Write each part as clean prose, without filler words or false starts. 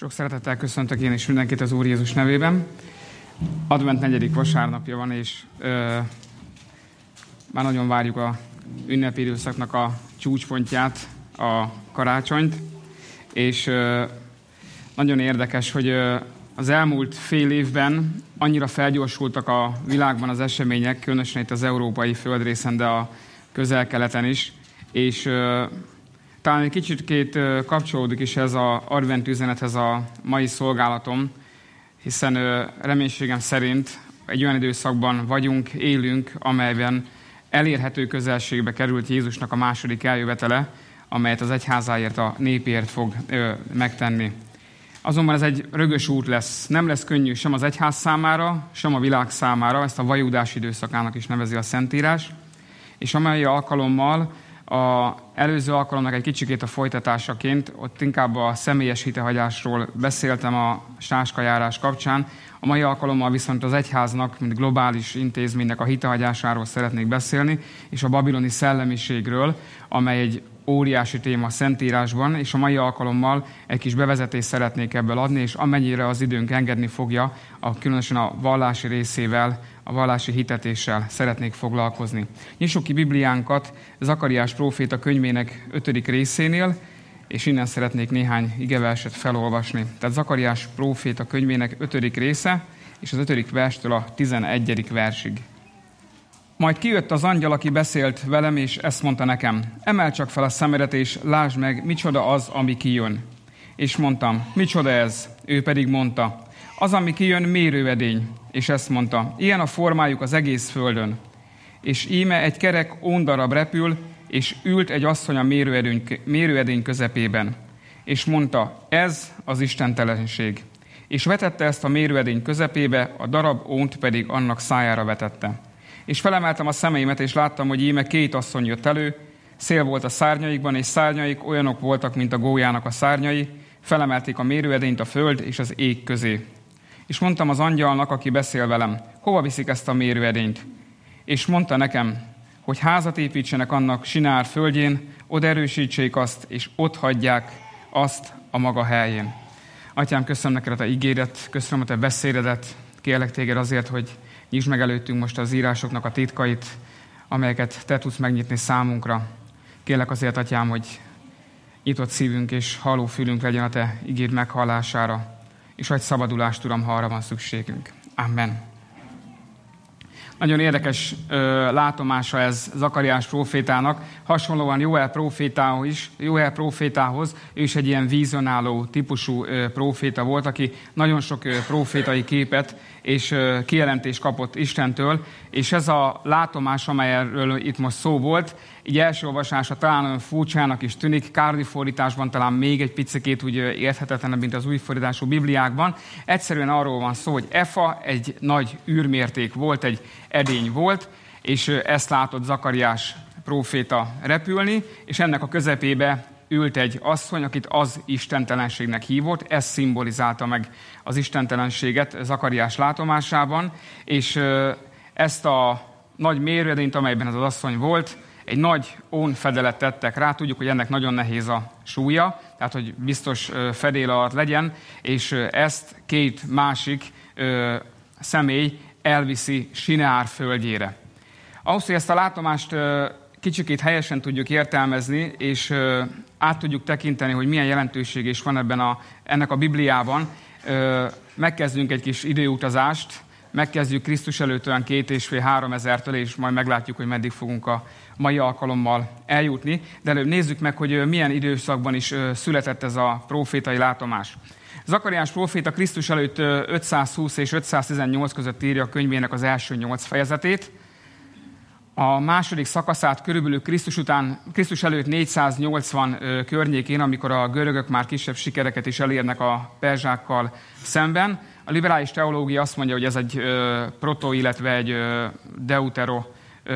Sok szeretettel köszöntök én is mindenkit az Úr Jézus nevében. Advent 4. vasárnapja van, és már nagyon várjuk a ünnepi időszaknak a csúcspontját, a karácsonyt, és nagyon érdekes, hogy az elmúlt fél évben annyira felgyorsultak a világban az események, különösen itt az európai földrészen, de a közel-keleten is, és talán egy kicsit kapcsolódik is ez az advent üzenethez a mai szolgálatom, hiszen reménységem szerint egy olyan időszakban vagyunk, élünk, amelyben elérhető közelségbe került Jézusnak a második eljövetele, amelyet az egyházáért, a népért fog megtenni. Azonban ez egy rögös út lesz. Nem lesz könnyű sem az egyház számára, sem a világ számára, ezt a vajúdás időszakának is nevezi a Szentírás, és amely alkalommal az előző alkalomnak egy kicsikét a folytatásaként, ott inkább a személyes hitehagyásról beszéltem a sáskajárás kapcsán, a mai alkalommal viszont az egyháznak, mint globális intézménynek a hitehagyásáról szeretnék beszélni, és a babiloni szellemiségről, amely egy óriási téma a Szentírásban, és a mai alkalommal egy kis bevezetést szeretnék ebből adni, és amennyire az időnk engedni fogja, különösen a vallási részével, a vallási hitetéssel szeretnék foglalkozni. Nyissuk ki Bibliánkat Zakariás próféta könyvének 5. részénél, és innen szeretnék néhány igeverset felolvasni. Tehát Zakariás próféta könyvének 5. része, és az 5. verstől a 11. versig. Majd kijött az angyal, aki beszélt velem, és ezt mondta nekem: emeld csak fel a szemedet, és lásd meg, micsoda az, ami kijön. És mondtam: micsoda ez? Ő pedig mondta: az, ami kijön, mérőedény. És ezt mondta: ilyen a formájuk az egész földön. És íme egy kerek óndarab repül, és ült egy asszony a mérőedény közepében. És mondta: ez az istentelenség. És vetette ezt a mérőedény közepébe, a darab ónt pedig annak szájára vetette. És felemeltem a szemeimet, és láttam, hogy íme 2 asszony jött elő, szél volt a szárnyaikban, és szárnyaik olyanok voltak, mint a gólyának a szárnyai, felemelték a mérőedényt a föld és az ég közé. És mondtam az angyalnak, aki beszél velem: hova viszik ezt a mérőedényt? És mondta nekem, hogy házat építsenek annak Sinár földjén, oda erősítsék azt, és ott hagyják azt a maga helyén. Atyám, köszönöm neked a te ígédet, köszönöm a te beszédedet, kérlek téged azért, hogy nyisd meg előttünk most az írásoknak a titkait, amelyeket te tudsz megnyitni számunkra. Kérlek azért, atyám, hogy nyitott szívünk és halló fülünk legyen a te ígéd meghallására, és adj szabadulást, Uram, ha arra van szükségünk. Amen. Nagyon érdekes látomása ez Zakariás prófétának, hasonlóan Jóel prófétához, ő is egy ilyen vizionáló típusú próféta volt, aki nagyon sok prófétai képet és kijelentést kapott Istentől, és ez a látomás, amelyről itt most szó volt, így első olvasása talán olyan furcsának is tűnik, Kárdi fordításban talán még egy picikét úgy érthetetlenebb, mint az új fordítású Bibliákban. Egyszerűen arról van szó, hogy Efa egy nagy űrmérték volt, egy edény volt, és ezt látott Zakariás próféta repülni, és ennek a közepébe ült egy asszony, akit az istentelenségnek hívott, ez szimbolizálta meg az istentelenséget Zakariás látomásában, és ezt a nagy mérőedényt, amelyben ez az asszony volt, egy nagy ónfedelet tettek rá, tudjuk, hogy ennek nagyon nehéz a súlya, tehát hogy biztos fedél alatt legyen, és ezt 2 másik személy elviszi Sineár földjére. Ahhoz, hogy ezt a látomást kicsikét helyesen tudjuk értelmezni, és át tudjuk tekinteni, hogy milyen jelentőség is van ennek a Bibliában, megkezdünk egy kis időutazást, megkezdjük Krisztus előtt olyan 2,5-3 ezertől, és majd meglátjuk, hogy meddig fogunk a mai alkalommal eljutni. De előbb nézzük meg, hogy milyen időszakban is született ez a prófétai látomás. Zakariás próféta Krisztus előtt 520 és 518 között írja a könyvének az első 8 fejezetét. A második szakaszát körülbelül Krisztus előtt 480 környékén, amikor a görögök már kisebb sikereket is elérnek a perzsákkal szemben. A liberális teológia azt mondja, hogy ez egy proto, illetve egy deutero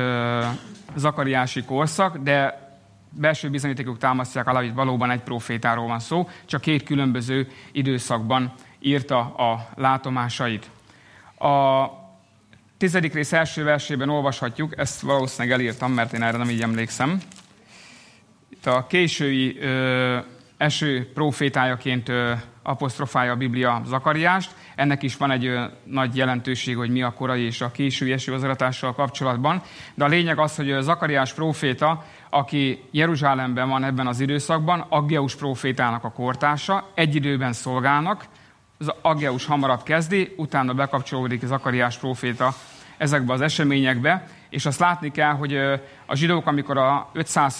zakariási korszak, de belső bizonyítékok támasztják alá, hogy valóban egy prófétáról van szó, csak 2 különböző időszakban írta a látomásait. A 10. rész első versében olvashatjuk, ezt valószínűleg elírtam, mert én erre nem így emlékszem. Itt a késői eső prófétájaként apostrofálja a Biblia Zakariást. Ennek is van egy nagy jelentőség, hogy mi a korai és a késői esőazatással kapcsolatban. De a lényeg az, hogy Zakariás próféta, aki Jeruzsálemben van ebben az időszakban, Aggeus prófétának a kortársa, egy időben szolgálnak. Az Aggeus hamarabb kezdi, utána bekapcsolódik Zakariás próféta ezekbe az eseményekbe, és azt látni kell, hogy a zsidók, amikor a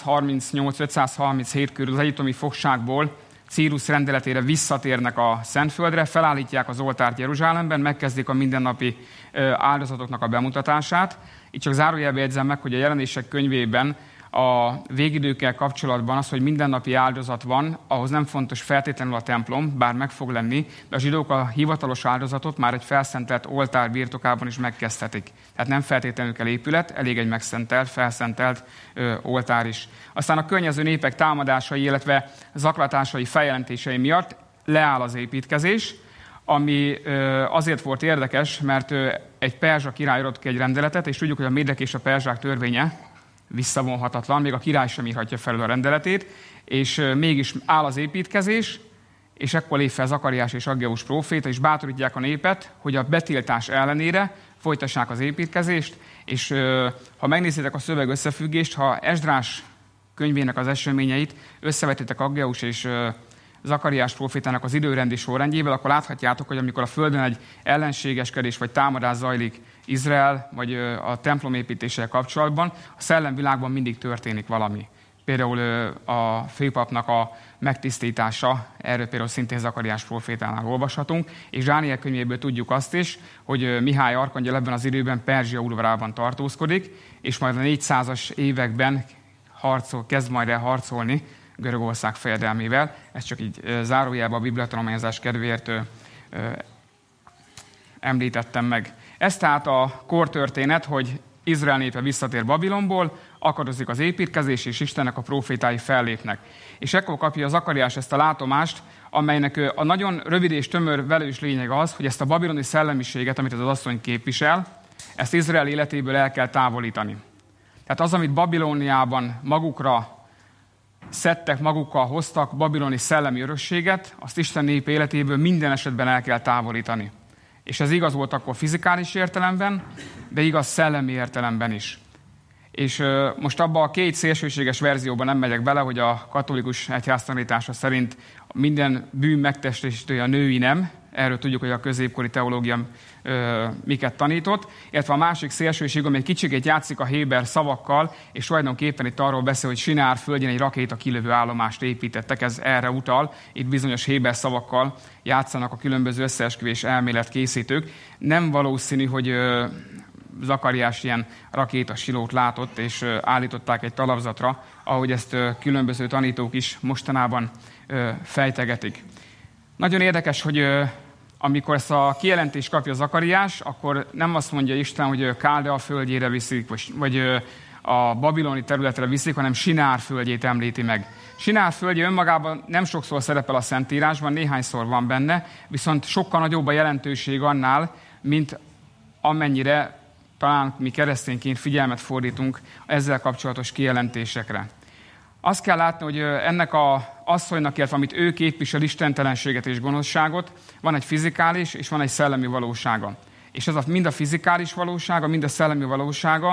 538-537 körül az egyiptomi fogságból Círus rendeletére visszatérnek a Szentföldre, felállítják az oltárt Jeruzsálemben, megkezdik a mindennapi áldozatoknak a bemutatását. Itt csak zárójelbe jegyzem meg, hogy a Jelenések könyvében a végidőkkel kapcsolatban az, hogy mindennapi áldozat van, ahhoz nem fontos feltétlenül a templom, bár meg fog lenni, de a zsidók a hivatalos áldozatot már egy felszentelt oltár birtokában is megkezdhetik. Tehát nem feltétlenül kell épület, elég egy megszentelt, felszentelt oltár is. Aztán a környező népek támadásai, illetve zaklatásai, feljelentései miatt leáll az építkezés, ami azért volt érdekes, mert egy perzsa király adott ki egy rendeletet, és tudjuk, hogy a médek és a perzsák törvénye visszavonhatatlan, még a király sem írhatja felül a rendeletét, és mégis áll az építkezés, és ekkor lép fel Zakariás és Aggeus próféta, és bátorítják a népet, hogy a betiltás ellenére folytassák az építkezést, és ha megnézitek a szöveg összefüggést, ha Esdrás könyvének az eseményeit összevetitek Aggeus és Zakariás prófétának az időrendi sorrendjével, akkor láthatjátok, hogy amikor a földön egy ellenségeskedés vagy támadás zajlik Izrael vagy a templom építéssel kapcsolatban, a szellemvilágban mindig történik valami. Például a főpapnak a megtisztítása, erről például szintén Zakariás prófétánál olvashatunk, és Dániel könyvéből tudjuk azt is, hogy Mihály arkangyal ebben az időben Perzsia udvarában tartózkodik, és majd a 400-as években kezd majd el harcolni Görögország fejedelmével. Ez csak így zárójelben a bibliatanulmányozás kedvéért említettem meg. Ez tehát a kortörténet, hogy Izrael népe visszatér Babilonból, akadozik az építkezés, és Istennek a prófétái fellépnek. És ekkor kapja Zakariás ezt a látomást, amelynek a nagyon rövid és tömör velős lényeg az, hogy ezt a babiloni szellemiséget, amit az asszony képvisel, ezt Izrael életéből el kell távolítani. Tehát az, amit Babilóniában magukra szedtek, magukkal hoztak, babiloni szellemi örökséget, azt Isten nép életéből minden esetben el kell távolítani. És ez igaz volt akkor fizikális értelemben, de igaz szellemi értelemben is. És most abban a két szélsőséges verzióban nem megyek bele, hogy a katolikus egyház tanítása szerint minden bűn megtestesítője a női nem. Erről tudjuk, hogy a középkori teológia miket tanított. Illetve a másik szélsőség, ami egy kicsikét játszik a héber szavakkal, és tulajdonképpen itt arról beszél, hogy Sinár földjén egy rakéta kilövő állomást építettek, ez erre utal. Itt bizonyos héber szavakkal játszanak a különböző összeesküvés elméletkészítők. Nem valószínű, hogy Zakariás ilyen rakétasilót látott, és állították egy talapzatra, ahogy ezt különböző tanítók is mostanában fejtegetik. Nagyon érdekes, hogy amikor ezt a kijelentést kapja Zakariás, akkor nem azt mondja Isten, hogy Káldea földjére viszik, vagy a babiloni területre viszik, hanem Sinár földjét említi meg. Sinár földje önmagában nem sokszor szerepel a Szentírásban, néhányszor van benne, viszont sokkal nagyobb a jelentőség annál, mint amennyire talán mi keresztényként figyelmet fordítunk ezzel kapcsolatos kijelentésekre. Azt kell látni, hogy ennek az asszonynak, illetve amit ő képvisel, istentelenséget és gonoszságot, van egy fizikális és van egy szellemi valósága. És ez mind a fizikális valósága, mind a szellemi valósága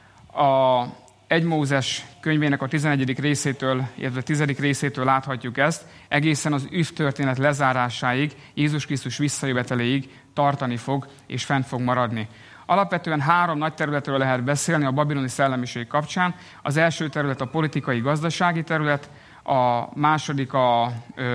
a 1 Mózes könyvének a 11. részétől, illetve 10. részétől láthatjuk ezt, egészen az üv történet lezárásáig, Jézus Krisztus visszajöveteléig tartani fog és fent fog maradni. Alapvetően 3 nagy területről lehet beszélni a babiloni szellemiség kapcsán. Az első terület a politikai-gazdasági terület, a második a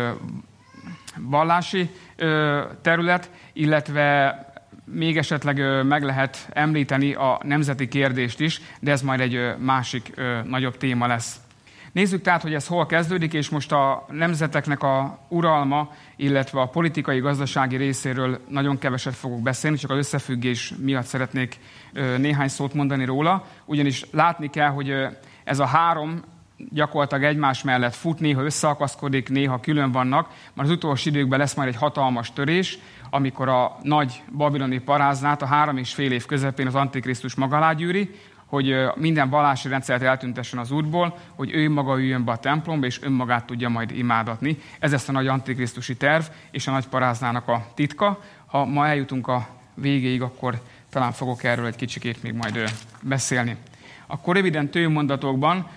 vallási terület, illetve még esetleg meg lehet említeni a nemzeti kérdést is, de ez majd egy másik nagyobb téma lesz. Nézzük tehát, hogy ez hol kezdődik, és most a nemzeteknek a uralma, illetve a politikai-gazdasági részéről nagyon keveset fogok beszélni, csak az összefüggés miatt szeretnék néhány szót mondani róla, ugyanis látni kell, hogy ez a 3 gyakorlatilag egymás mellett fut, néha összeakaszkodik, néha külön vannak, mert az utolsó időkben lesz majd egy hatalmas törés, amikor a nagy babiloni paráznát a 3,5 év közepén az Antikrisztus maga alá gyűri, hogy minden vallási rendszert eltüntessen az útból, hogy ő maga üljön be a templomba, és önmagát tudja majd imádatni. Ez lesz a nagy antikrisztusi terv, és a nagy paráznának a titka. Ha ma eljutunk a végéig, akkor talán fogok erről egy kicsikét még majd beszélni. Akkor röviden tőmondatokban,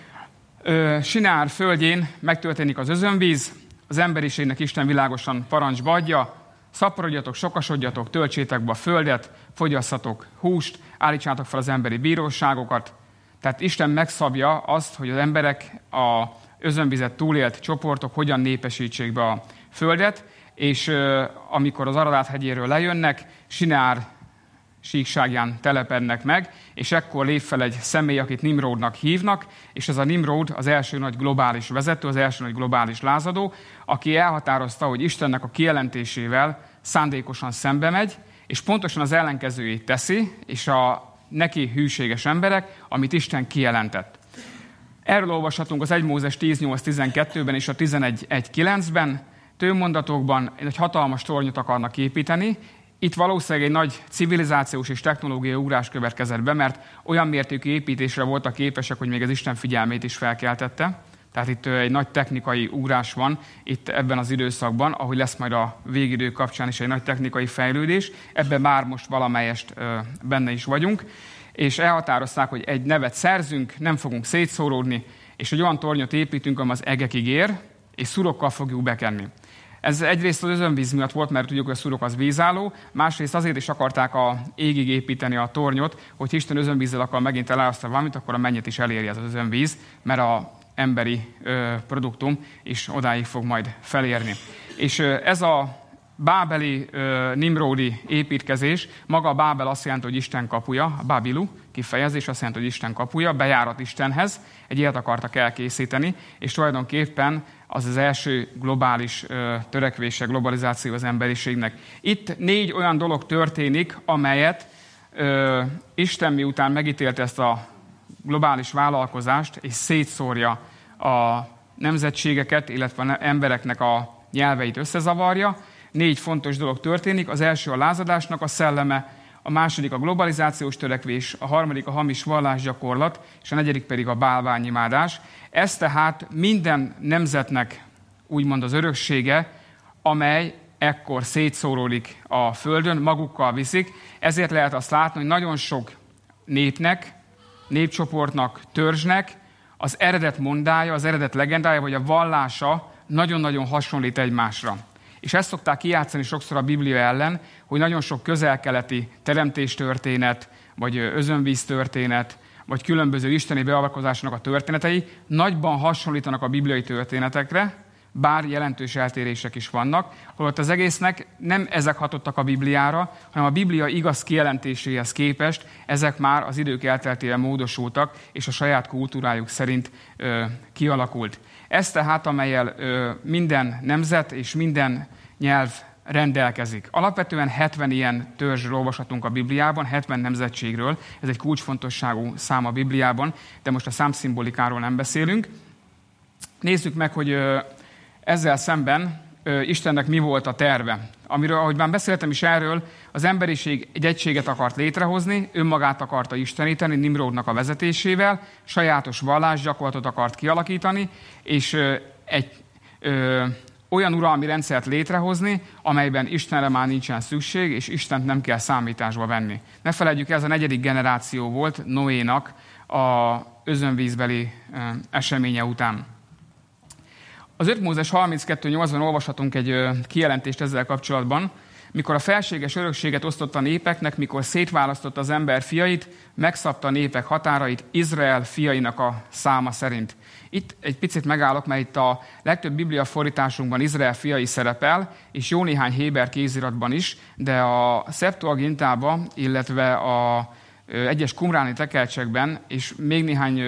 Sineár földjén megtörténik az özönvíz, az emberiségnek Isten világosan parancsba adja, szaporodjatok, sokasodjatok, töltsétek be a földet, fogyasszatok húst, állítsátok fel az emberi bíróságokat. Tehát Isten megszabja azt, hogy az emberek, a özönvizet túlélt csoportok hogyan népesítsék be a földet, és amikor az Ararát hegyéről lejönnek, Sineár síkságján telepednek meg, és ekkor lép fel egy személy, akit Nimrodnak hívnak, és ez a Nimrod az első nagy globális vezető, az első nagy globális lázadó, aki elhatározta, hogy Istennek a kijelentésével szándékosan szembe megy, és pontosan az ellenkezőjét teszi, és a neki hűséges emberek, amit Isten kijelentett. Erről olvashatunk az 1 Mózes 10.8.12-ben és a 11.1.9-ben, tőmondatokban egy hatalmas tornyot akarnak építeni. Itt valószínűleg egy nagy civilizációs és technológiai ugrás következett be, mert olyan mértékű építésre voltak képesek, hogy még az Isten figyelmét is felkeltette. Tehát itt egy nagy technikai ugrás van itt ebben az időszakban, ahogy lesz majd a végidő kapcsán is egy nagy technikai fejlődés. Ebben már most valamelyest benne is vagyunk. És elhatározták, hogy egy nevet szerzünk, nem fogunk szétszóródni, és egy olyan tornyot építünk, ami az egekig ér, és szurokkal fogjuk bekenni. Ez egyrészt az özönvíz miatt volt, mert tudjuk, hogy a szurok az vízálló, másrészt azért is akarták a égig építeni a tornyot, hogy Isten özönvízzel akar megint elállasztani valamit, akkor a mennyet is eléri ez az özönvíz, mert az emberi produktum is odáig fog majd felérni. És ez a bábeli, nimródi építkezés, maga a Bábel azt jelenti, hogy Isten kapuja, a Babilu kifejezés azt jelenti, hogy Isten kapuja, bejárat Istenhez, egy ilyet akartak elkészíteni, és tulajdonképpen az az első globális törekvése, globalizáció az emberiségnek. Itt 4 olyan dolog történik, amelyet Isten miután megítélte ezt a globális vállalkozást, és szétszórja a nemzetségeket, illetve embereknek a nyelveit összezavarja. 4 fontos dolog történik. Az első a lázadásnak a szelleme, a második a globalizációs törekvés, a harmadik a hamis vallásgyakorlat, és a negyedik pedig a bálványimádás. Ez tehát minden nemzetnek úgymond az öröksége, amely ekkor szétszóródik a földön, magukkal viszik. Ezért lehet azt látni, hogy nagyon sok népnek, népcsoportnak, törzsnek az eredet mondája, az eredet legendája, vagy a vallása nagyon-nagyon hasonlít egymásra. És ezt szokták kijátszani sokszor a Biblia ellen, hogy nagyon sok közel-keleti teremtéstörténet, vagy özönvíztörténet, vagy különböző isteni beavatkozásnak a történetei nagyban hasonlítanak a bibliai történetekre, bár jelentős eltérések is vannak, holott az egésznek nem ezek hatottak a Bibliára, hanem a Biblia igaz kijelentéséhez képest ezek már az idők elteltével módosultak, és a saját kultúrájuk szerint kialakult. Ez tehát, amellyel minden nemzet és minden nyelv rendelkezik. Alapvetően 70 ilyen törzsről olvashatunk a Bibliában, 70 nemzetségről. Ez egy kulcsfontosságú szám a Bibliában, de most a számszimbolikáról nem beszélünk. Nézzük meg, hogy ezzel szemben Istennek mi volt a terve. Amiről, ahogy már beszéltem is erről, az emberiség egy egységet akart létrehozni, önmagát akarta isteníteni Nimrodnak a vezetésével, sajátos vallásgyakorlatot akart kialakítani, és egy olyan uralmi rendszert létrehozni, amelyben Istenre már nincsen szükség, és Istent nem kell számításba venni. Ne feledjük, ez a 4. generáció volt Noénak a özönvízbeli eseménye után. Az 5 Mózes 32.8-ban olvashatunk egy kijelentést ezzel kapcsolatban, mikor a felséges örökséget osztotta a népeknek, mikor szétválasztotta az ember fiait, megszabta a népek határait Izrael fiainak a száma szerint. Itt egy picit megállok, mert itt a legtöbb Biblia fordításunkban Izrael fiai szerepel, és jó néhány héber kéziratban is, de a Septuagintában, illetve a egyes qumráni tekercsekben, és még néhány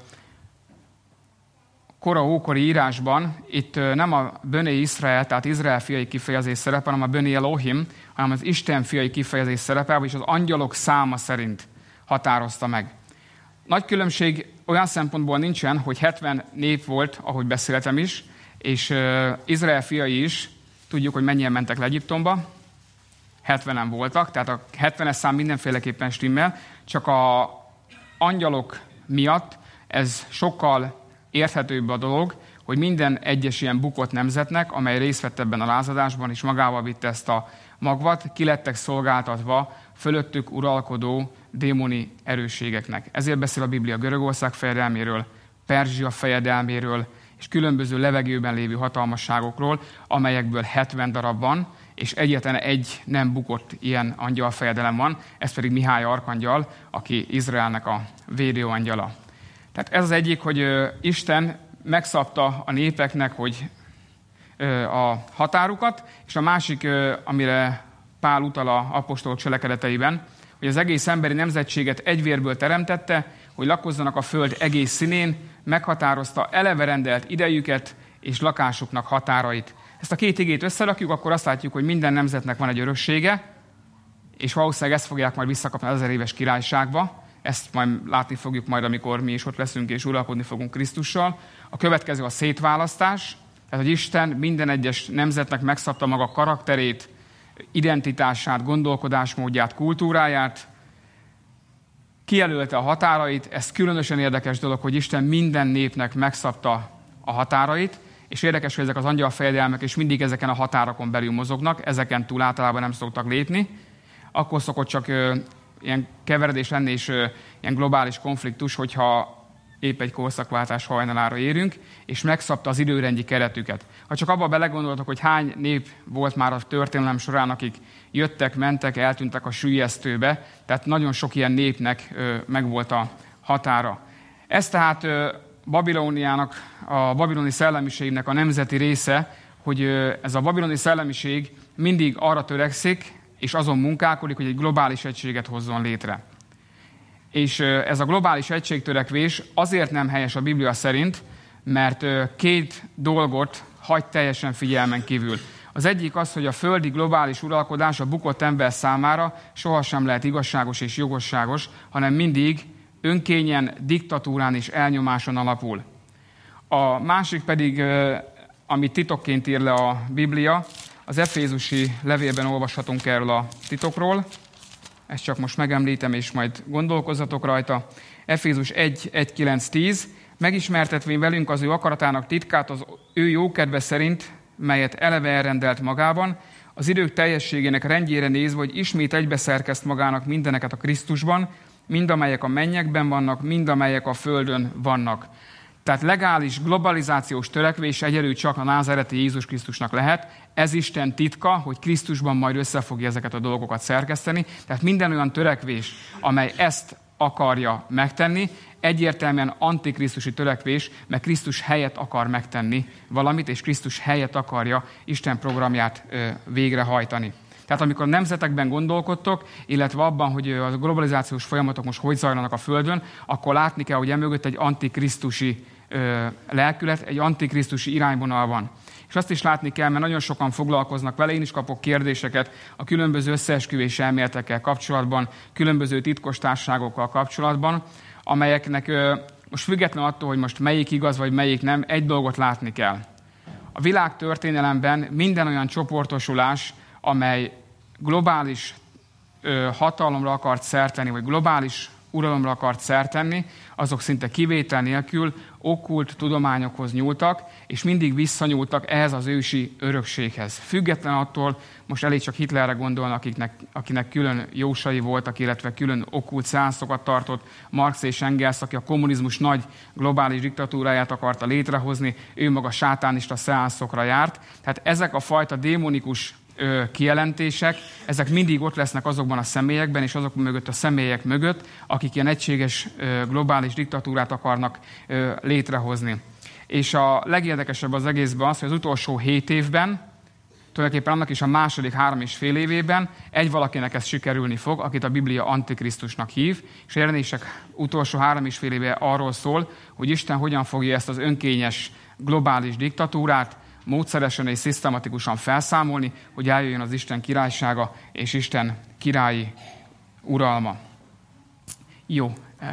ókori írásban itt nem a Böné Iszrael, tehát Izrael fiai kifejezés szerepel, hanem a Böné Elohim, hanem az Isten fiai kifejezés szerepel, vagyis az angyalok száma szerint határozta meg. Nagy különbség olyan szempontból nincsen, hogy 70 nép volt, ahogy beszéltem is, és Izrael fiai is, tudjuk, hogy mennyien mentek le Egyiptomba, 70-en voltak, tehát a 70-es szám mindenféleképpen stimmel, csak angyalok miatt ez sokkal érthetőbb a dolog, hogy minden egyes ilyen bukott nemzetnek, amely részt vett ebben a lázadásban, és magával vitte ezt a magvat, ki lettek szolgáltatva fölöttük uralkodó démoni erősségeknek. Ezért beszél a Biblia Görögország fejedelméről, Perzsia fejedelméről, és különböző levegőben lévő hatalmasságokról, amelyekből 70 darab van, és egyetlen egy nem bukott ilyen angyalfejedelem van, ez pedig Mihály arkangyal, aki Izraelnek a védőangyala. Tehát ez az egyik, hogy Isten megszabta a népeknek, hogy a határukat, és a másik, amire Pál utal az apostolok cselekedeteiben, hogy az egész emberi nemzetséget egy vérből teremtette, hogy lakozzanak a föld egész színén, meghatározta eleve rendelt idejüket és lakásuknak határait. Ezt a két igét összerakjuk, akkor azt látjuk, hogy minden nemzetnek van egy öröksége, és valószínűleg ezt fogják majd visszakapni az 1000 éves királyságba. Ezt majd látni fogjuk majd, amikor mi is ott leszünk és uralkodni fogunk Krisztussal. A következő a szétválasztás, tehát hogy Isten minden egyes nemzetnek megszabta maga karakterét, identitását, gondolkodásmódját, kultúráját, kijelölte a határait. Ez különösen érdekes dolog, hogy Isten minden népnek megszabta a határait, és érdekes, hogy ezek az angyalfejedelmek és mindig ezeken a határokon belül mozognak, ezeken túl általában nem szoktak lépni. Akkor szokott csak ilyen keveredés lenni, és ilyen globális konfliktus, hogyha épp egy korszakváltás hajnalára érünk, és megszabta az időrendi keretüket. Ha csak abba belegondoltok, hogy hány nép volt már a történelem során, akik jöttek, mentek, eltűntek a süllyesztőbe, tehát nagyon sok ilyen népnek megvolt a határa. Ez tehát Babilóniának, a babiloni szellemiségnek a nemzeti része, hogy ez a babiloni szellemiség mindig arra törekszik, és azon munkálkodik, hogy egy globális egységet hozzon létre. És ez a globális egységtörekvés azért nem helyes a Biblia szerint, mert két dolgot hagy teljesen figyelmen kívül. Az egyik az, hogy a földi globális uralkodás a bukott ember számára sohasem lehet igazságos és jogosságos, hanem mindig önkényen, diktatúrán és elnyomáson alapul. A másik pedig, amit titokként ír le a Biblia, az Efézusi levélben olvashatunk erről a titokról. Ezt csak most megemlítem, és majd gondolkozzatok rajta. Efézus 1:9-10. Megismertetvén velünk az ő akaratának titkát az ő jókedve szerint, melyet eleve elrendelt magában, az idők teljességének rendjére nézve, hogy ismét egybeszerkezt magának mindeneket a Krisztusban, mind amelyek a mennyekben vannak, mind amelyek a földön vannak. Tehát legális, globalizációs törekvés egyelőtt csak a názáreti Jézus Krisztusnak lehet. Ez Isten titka, hogy Krisztusban majd össze fogja ezeket a dolgokat szerkeszteni. Tehát minden olyan törekvés, amely ezt akarja megtenni, egyértelműen antikrisztusi törekvés, mert Krisztus helyett akar megtenni valamit, és Krisztus helyett akarja Isten programját végrehajtani. Tehát amikor a nemzetekben gondolkodtok, illetve abban, hogy a globalizációs folyamatok most hogy zajlanak a Földön, akkor látni kell, hogy emögött egy antikrisztusi lelkület, egy antikrisztusi irányvonal van. És azt is látni kell, mert nagyon sokan foglalkoznak vele, én is kapok kérdéseket a különböző összeesküvés elméletekkel kapcsolatban, különböző titkos társaságokkal kapcsolatban, amelyeknek most független attól, hogy most melyik igaz, vagy melyik nem, egy dolgot látni kell. A világ történelemben minden olyan csoportosulás, amely globális hatalomra akart szert tenni, vagy globális uralomra akart szert tenni, azok szinte kivétel nélkül okkult tudományokhoz nyúltak, és mindig visszanyúltak ehhez az ősi örökséghez. Független attól, most elég csak Hitlerre gondolni, akinek külön jósai voltak, illetve külön okkult szeánszokat tartott, Marx és Engels, aki a kommunizmus nagy globális diktatúráját akarta létrehozni, ő maga sátánista szeánszokra járt. Tehát ezek a fajta démonikus kijelentések, ezek mindig ott lesznek azokban a személyekben, és azok mögött a személyek mögött, akik ilyen egységes globális diktatúrát akarnak létrehozni. És a legérdekesebb az egészben az, hogy az utolsó 7 évben, tulajdonképpen annak is a második 3,5 évében egy valakinek ez sikerülni fog, akit a Biblia Antikrisztusnak hív, és a jelenések utolsó 3,5 éve arról szól, hogy Isten hogyan fogja ezt az önkényes globális diktatúrát módszeresen és szisztematikusan felszámolni, hogy eljöjjön az Isten királysága és Isten királyi uralma. Jó, erről csak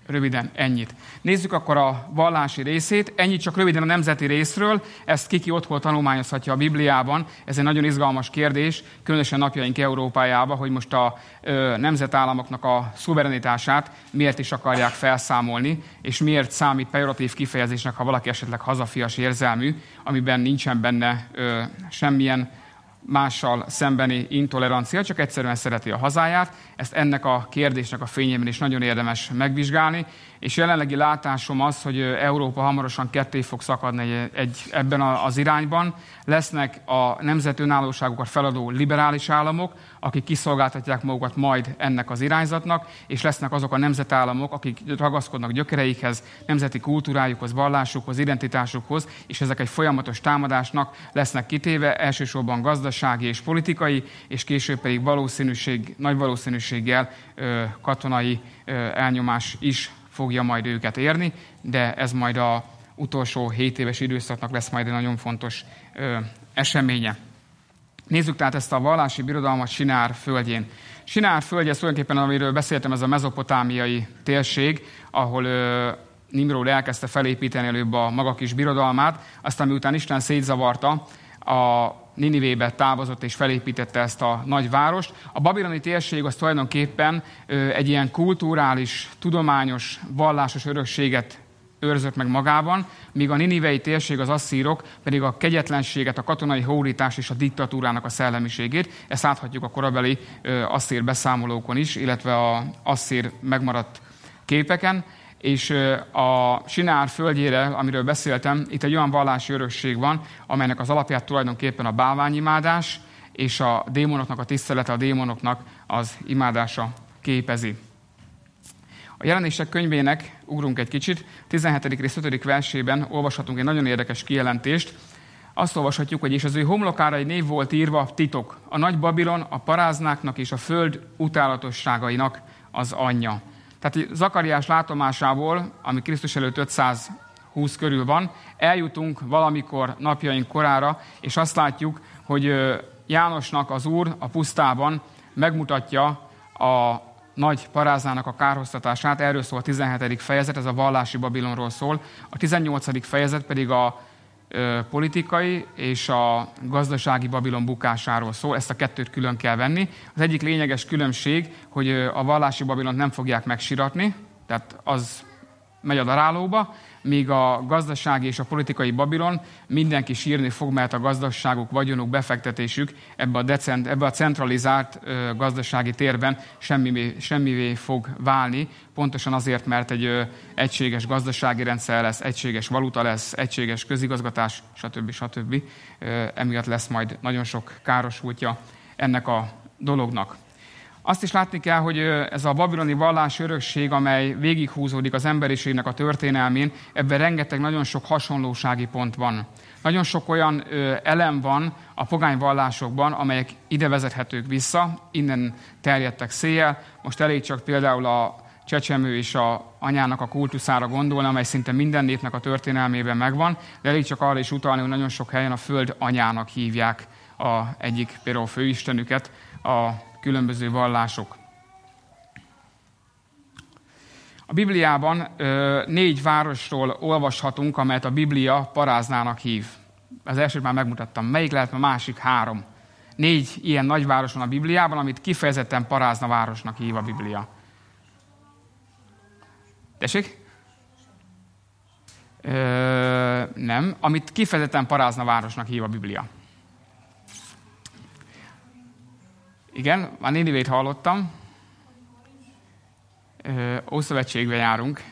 Röviden ennyit. Nézzük akkor a vallási részét. Ennyit csak röviden a nemzeti részről. Ezt ki otthon tanulmányozhatja a Bibliában. Ez egy nagyon izgalmas kérdés, különösen napjaink Európájában, hogy most a nemzetállamoknak a szuverenitását miért is akarják felszámolni, és miért számít pejoratív kifejezésnek, ha valaki esetleg hazafias érzelmű, amiben nincsen benne semmilyen mással szembeni intolerancia, csak egyszerűen szereti a hazáját. Ezt ennek a kérdésnek a fényében is nagyon érdemes megvizsgálni, és jelenlegi látásom az, hogy Európa hamarosan ketté fog szakadni ebben az irányban. Lesznek a nemzeti önállóságukat feladó liberális államok, akik kiszolgáltatják magukat majd ennek az irányzatnak, és lesznek azok a nemzetállamok, akik ragaszkodnak gyökereikhez, nemzeti kultúrájukhoz, vallásukhoz, identitásukhoz, és ezek egy folyamatos támadásnak lesznek kitéve, elsősorban gazdasági és politikai, és később pedig nagy valószínűséggel katonai elnyomás is fogja majd őket érni, de ez majd az utolsó 7 éves időszaknak lesz majd egy nagyon fontos eseménye. Nézzük tehát ezt a vallási birodalmat Sinár földjén. Sinár földje, ez tulajdonképpen, amiről beszéltem, ez a mezopotámiai térség, ahol Nimród elkezdte felépíteni előbb a maga kis birodalmát, aztán miután Isten szétzavarta, a Ninivébe távozott és felépítette ezt a nagy várost. A babiloni térség az tulajdonképpen egy ilyen kulturális, tudományos, vallásos örökséget őrzött meg magában, míg a ninivei térség, az asszírok pedig a kegyetlenséget, a katonai hódítás és a diktatúrának a szellemiségét. Ezt láthatjuk a korabeli asszír beszámolókon is, illetve az asszír megmaradt képeken. És a Sinár földjére, amiről beszéltem, itt egy olyan vallási örökség van, amelynek az alapját tulajdonképpen a bálványimádás és a démonoknak a tisztelete, a démonoknak az imádása képezi. A Jelenések könyvének, ugrunk egy kicsit, 17. rész 5. versében olvashatunk egy nagyon érdekes kijelentést. Azt olvashatjuk, hogy és az ő homlokára egy név volt írva, titok, a nagy Babilon, a paráznáknak és a föld utálatosságainak az anyja. Tehát Zakariás látomásából, ami Krisztus előtt 520 körül van, eljutunk valamikor napjaink korára, és azt látjuk, hogy Jánosnak az Úr a pusztában megmutatja a nagy paráznának a kárhoztatását. Erről szól a 17. fejezet, ez a vallási Babilonról szól. A 18. fejezet pedig a politikai és a gazdasági Babilon bukásáról szól. Ezt a kettőt külön kell venni. Az egyik lényeges különbség, hogy a vallási Babilont nem fogják megsiratni, tehát az megy a darálóba, míg a gazdasági és a politikai Babilon mindenki sírni fog, mert a gazdaságuk, vagyonuk, befektetésük ebbe a centralizált gazdasági térben semmivé fog válni, pontosan azért, mert egy egységes gazdasági rendszer lesz, egységes valuta lesz, egységes közigazgatás, stb. Emiatt lesz majd nagyon sok károsultja ennek a dolognak. Azt is látni kell, hogy ez a babiloni vallási örökség, amely végighúzódik az emberiségnek a történelmén, ebben rengeteg nagyon sok hasonlósági pont van. Nagyon sok olyan elem van a pogány vallásokban, amelyek ide vezethetők vissza, innen terjedtek széjjel. Most elég csak például a csecsemő és a anyának a kultuszára gondolni, amely szinte minden népnek a történelmében megvan, de elég csak arra is utalni, hogy nagyon sok helyen a föld anyának hívják egyik például főistenüket a különböző vallások. A Bibliában 4 városról olvashatunk, amelyet a Biblia paráznának hív. Az elsőt már megmutattam. Melyik lehet a másik 3? 4 ilyen nagyváros van a Bibliában, amit kifejezetten parázna városnak hív a Biblia. Tessék? Nem. Amit kifejezetten parázna városnak hív a Biblia. Igen, már Ninivét hallottam. Ószövetségbe járunk.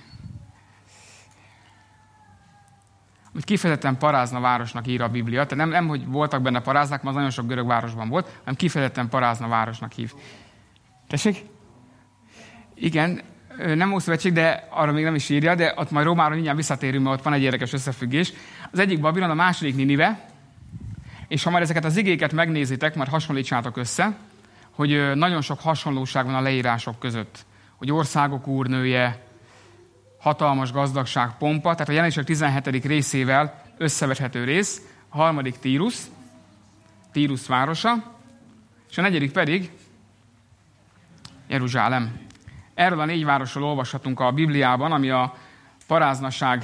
Amit kifejezetten parázna városnak ír a Biblia. Tehát nem hogy voltak benne paráznák, mert nagyon sok görög városban volt, hanem kifejezetten parázna városnak hív. Tessék? Igen, nem Ószövetség, de arra még nem is írja, de ott majd Rómára mindjárt visszatérünk, mert ott van egy érdekes összefüggés. Az egyik Babilon, a második Ninive, és ha már ezeket az igéket megnézitek, már hasonlítsátok össze, hogy nagyon sok hasonlóság van a leírások között. Hogy országok úrnője, hatalmas gazdagság, pompa, tehát a Jelenések 17. részével összevethető rész, a 3. Tírus városa, és a 4. pedig Jeruzsálem. Erről a 4 városról olvashatunk a Bibliában, ami a paráznaság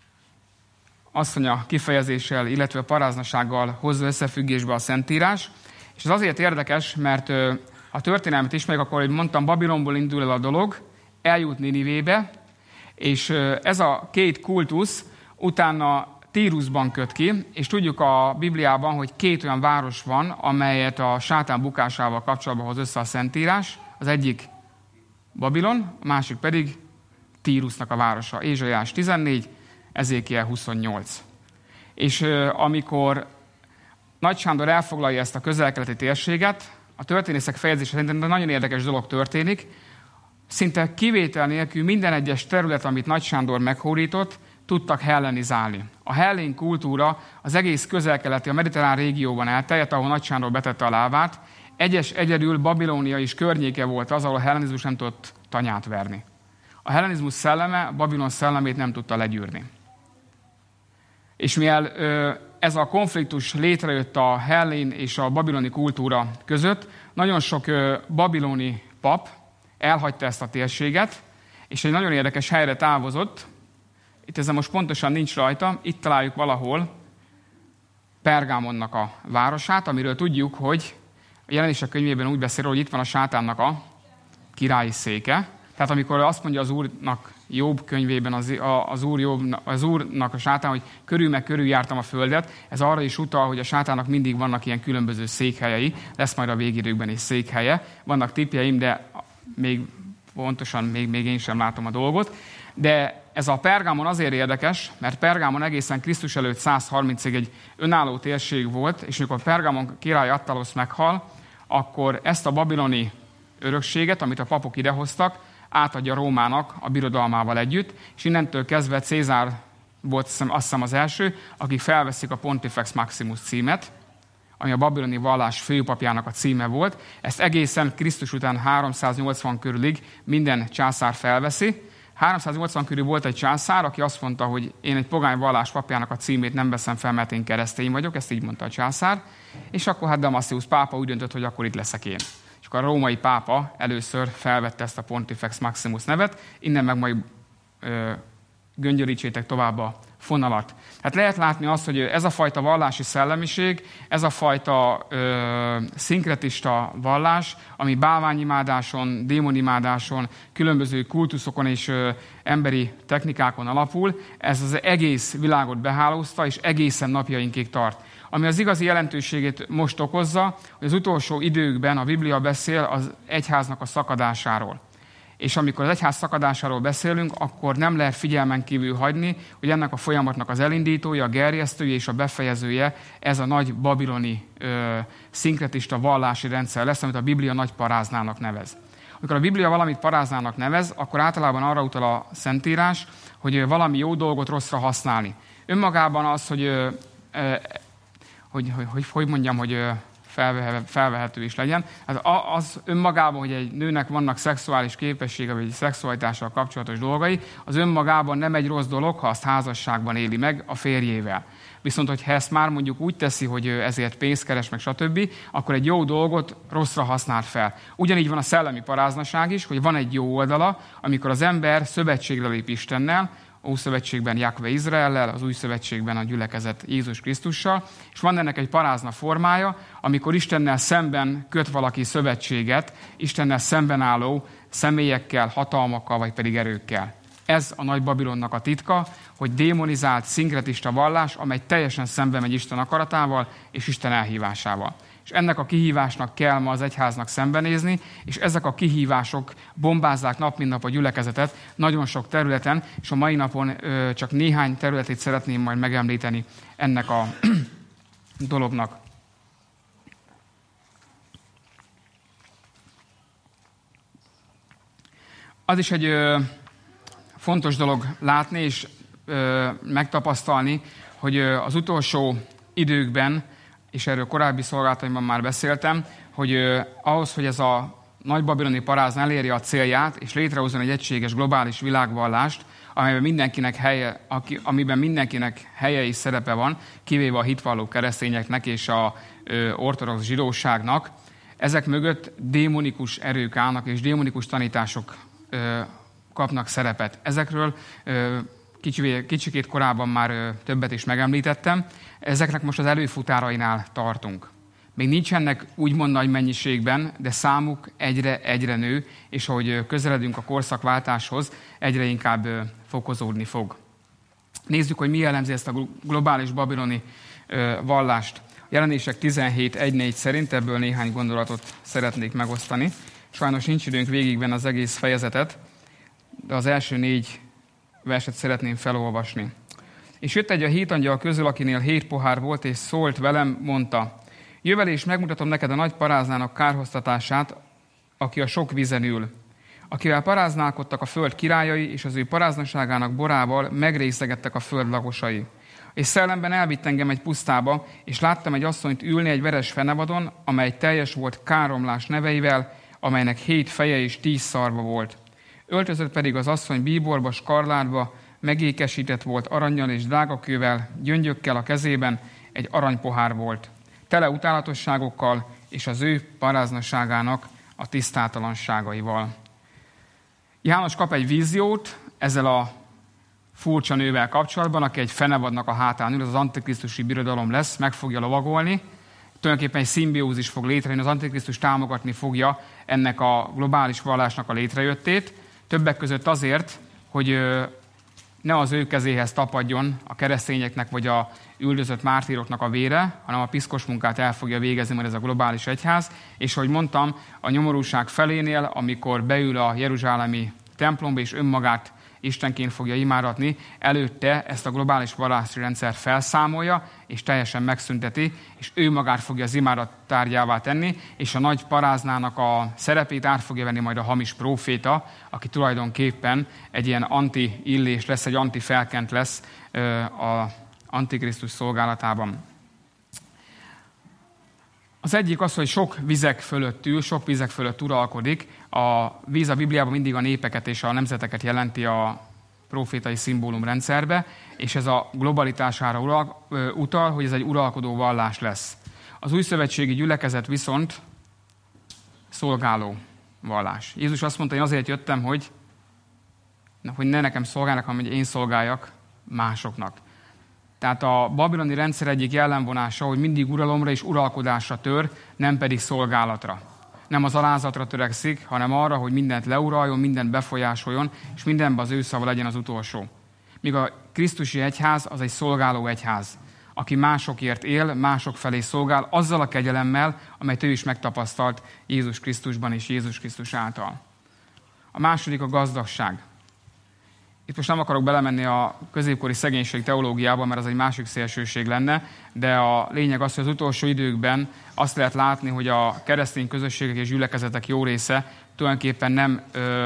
asszonya kifejezéssel, illetve a paráznasággal hozza összefüggésbe a Szentírás. És ez azért érdekes, mert a történelmet ismerjük, akkor, hogy mondtam, Babilonból indul el a dolog, eljut Ninivébe, és ez a 2 kultusz utána Tírusban köt ki, és tudjuk a Bibliában, hogy 2 olyan város van, amelyet a sátán bukásával kapcsolatban hoz össze a Szentírás. Az egyik Babilon, a másik pedig Tírusnak a városa. Ézsaiás 14, Ezékiel 28. És amikor Nagy Sándor elfoglalja ezt a közel-keleti térséget, a történészek fejezése szerint nagyon érdekes dolog történik. Szinte kivétel nélkül minden egyes terület, amit Nagy Sándor meghódított, tudtak hellenizálni. A hellén kultúra az egész közel-keleti, a mediterrán régióban elterjedt, ahol Nagy Sándor betette a lábát. Egyedül Babilónia is környéke volt az, ahol a hellenizmus nem tudott tanyát verni. A hellenizmus szelleme a Babilon szellemét nem tudta legyűrni. És mivel ez a konfliktus létrejött a hellén és a babiloni kultúra között, nagyon sok babiloni pap elhagyta ezt a térséget, és egy nagyon érdekes helyre távozott. Itt ezen most pontosan nincs rajta, itt találjuk valahol Pergámonnak a városát, amiről tudjuk, hogy a Jelenések könyvében úgy beszél, hogy itt van a sátánnak a királyi széke. Tehát amikor azt mondja az Úrnak Jobb könyvében az Úrnak a sátán, hogy körül meg körül jártam a földet, ez arra is utal, hogy a sátánnak mindig vannak ilyen különböző székhelyei, lesz majd a végidőkben is székhelye. Vannak tippjeim, de még pontosan még én sem látom a dolgot. De ez a Pergámon azért érdekes, mert Pergámon egészen Krisztus előtt 130-ig egy önálló térség volt, és amikor Pergámon király Attalosz meghal, akkor ezt a babiloni örökséget, amit a papok idehoztak, átadja Rómának a birodalmával együtt, és innentől kezdve Cézár volt azt hiszem az első, akik felveszik a Pontifex Maximus címet, ami a babiloni vallás főpapjának a címe volt. Ezt egészen Krisztus után 380 körülig minden császár felveszi. 380 körül volt egy császár, aki azt mondta, hogy én egy pogány vallás papjának a címét nem veszem fel, mert én keresztény vagyok, ezt így mondta a császár, és akkor hát Damaszeusz pápa úgy döntött, hogy akkor itt leszek én. És akkor a római pápa először felvette ezt a Pontifex Maximus nevet, innen meg majd göngyörítsétek tovább a fonalat. Hát lehet látni azt, hogy ez a fajta vallási szellemiség, ez a fajta szinkretista vallás, ami bálványimádáson, démonimádáson, különböző kultuszokon és emberi technikákon alapul, ez az egész világot behálózta, és egészen napjainkig tart. Ami az igazi jelentőségét most okozza, hogy az utolsó időkben a Biblia beszél az egyháznak a szakadásáról. És amikor az egyház szakadásáról beszélünk, akkor nem lehet figyelmen kívül hagyni, hogy ennek a folyamatnak az elindítója, a gerjesztője és a befejezője ez a nagy babiloni szinkretista vallási rendszer lesz, amit a Biblia nagy paráznának nevez. Amikor a Biblia valamit paráznának nevez, akkor általában arra utal a Szentírás, hogy valami jó dolgot rosszra használni. Önmagában az, hogy mondjam, hogy felvehető is legyen. Hát az önmagában, hogy egy nőnek vannak szexuális képessége, vagy szexualitással kapcsolatos dolgai, az önmagában nem egy rossz dolog, ha azt házasságban éli meg a férjével. Viszont, hogyha ezt már mondjuk úgy teszi, hogy ezért pénzt keres, meg stb., akkor egy jó dolgot rosszra használ fel. Ugyanígy van a szellemi paráznaság is, hogy van egy jó oldala, amikor az ember szövetségre lép Istennel, Ószövetségben Jahve Izraellel, az Új Szövetségben a gyülekezet Jézus Krisztussal, és van ennek egy parázna formája, amikor Istennel szemben köt valaki szövetséget, Istennel szemben álló személyekkel, hatalmakkal, vagy pedig erőkkel. Ez a nagy Babilonnak a titka, hogy démonizált, szinkretista vallás, amely teljesen szembe megy Isten akaratával és Isten elhívásával. És ennek a kihívásnak kell ma az egyháznak szembenézni, és ezek a kihívások bombázzák nap mint nap a gyülekezetet nagyon sok területen, és a mai napon csak néhány területét szeretném majd megemlíteni ennek a dolognak. Az is egy fontos dolog látni és megtapasztalni, hogy az utolsó időkben, és erről korábbi szolgálataimban már beszéltem, hogy ahhoz, hogy ez a nagy babiloni parázna elérje a célját, és létrehozzon egy egységes globális világvallást, amiben mindenkinek helye és szerepe van, kivéve a hitvalló keresztényeknek és a ortodox zsidóságnak, ezek mögött démonikus erők állnak, és démonikus tanítások kapnak szerepet. Ezekről kicsikét korábban már többet is megemlítettem. Ezeknek most az előfutárainál tartunk. Még nincsenek úgymond nagy mennyiségben, de számuk egyre nő, és ahogy közeledünk a korszakváltáshoz, egyre inkább fokozódni fog. Nézzük, hogy mi jellemzi ezt a globális babiloni vallást. A Jelenések 17.1.4 szerint ebből néhány gondolatot szeretnék megosztani. Sajnos nincs időnk végigvenni az egész fejezetet, de az első 4 verset szeretném felolvasni. És jött egy a 7 angyal közül, akinél 7 pohár volt, és szólt velem, mondta: jövel és megmutatom neked a nagy paráznának kárhoztatását, aki a sok vízen ül, akivel paráználkodtak a föld királyai, és az ő paráznaságának borával megrészegettek a föld lakosai. És szellemben elvitt engem egy pusztába, és láttam egy asszonyt ülni egy veres fenevadon, amely teljes volt káromlás neveivel, amelynek 7 feje és 10 szarva volt. Öltözött pedig az asszony bíborba, skarlátba, megékesített volt arannyal és drágakővel, gyöngyökkel a kezében, egy aranypohár volt. Tele utálatosságokkal és az ő paráznaságának a tisztátalanságaival. János kap egy víziót ezzel a furcsa nővel kapcsolatban, aki egy fenevadnak a hátán ül, az antikrisztusi birodalom lesz, meg fogja lovagolni. Tulajdonképpen egy szimbiózis fog létrejönni, az antikrisztus támogatni fogja ennek a globális vallásnak a létrejöttét. Többek között azért, hogy ne az ő kezéhez tapadjon a keresztényeknek vagy a üldözött mártíroknak a vére, hanem a piszkos munkát el fogja végezni majd ez a globális egyház. És ahogy mondtam, a nyomorúság felénél, amikor beül a jeruzsálemi templomba és önmagát Istenként fogja imádatni, előtte ezt a globális vallási rendszer felszámolja, és teljesen megszünteti, és ő magát fogja az imádat tárgyává tenni, és a nagy paráznának a szerepét át fogja venni majd a hamis próféta, aki tulajdonképpen egy ilyen anti-illés lesz, egy anti-felkent lesz az Antikrisztus szolgálatában. Az egyik az, hogy sok vizek fölött ül, sok vizek fölött uralkodik. A víz a Bibliában mindig a népeket és a nemzeteket jelenti a profétai szimbólumrendszerbe, és ez a globalitására utal, hogy ez egy uralkodó vallás lesz. Az újszövetségi gyülekezet viszont szolgáló vallás. Jézus azt mondta, én azért jöttem, hogy ne nekem szolgálnak, hanem hogy én szolgáljak másoknak. Tehát a babiloni rendszer egyik jellemvonása, hogy mindig uralomra és uralkodásra tör, nem pedig szolgálatra. Nem az alázatra törekszik, hanem arra, hogy mindent leuraljon, mindent befolyásoljon, és mindenben az ő szava legyen az utolsó. Míg a krisztusi egyház az egy szolgáló egyház, aki másokért él, mások felé szolgál, azzal a kegyelemmel, amelyet ő is megtapasztalt Jézus Krisztusban és Jézus Krisztus által. A második a gazdagság. Itt most nem akarok belemenni a középkori szegénység teológiába, mert az egy másik szélsőség lenne, de a lényeg az, hogy az utolsó időkben azt lehet látni, hogy a keresztény közösségek és gyülekezetek jó része tulajdonképpen nem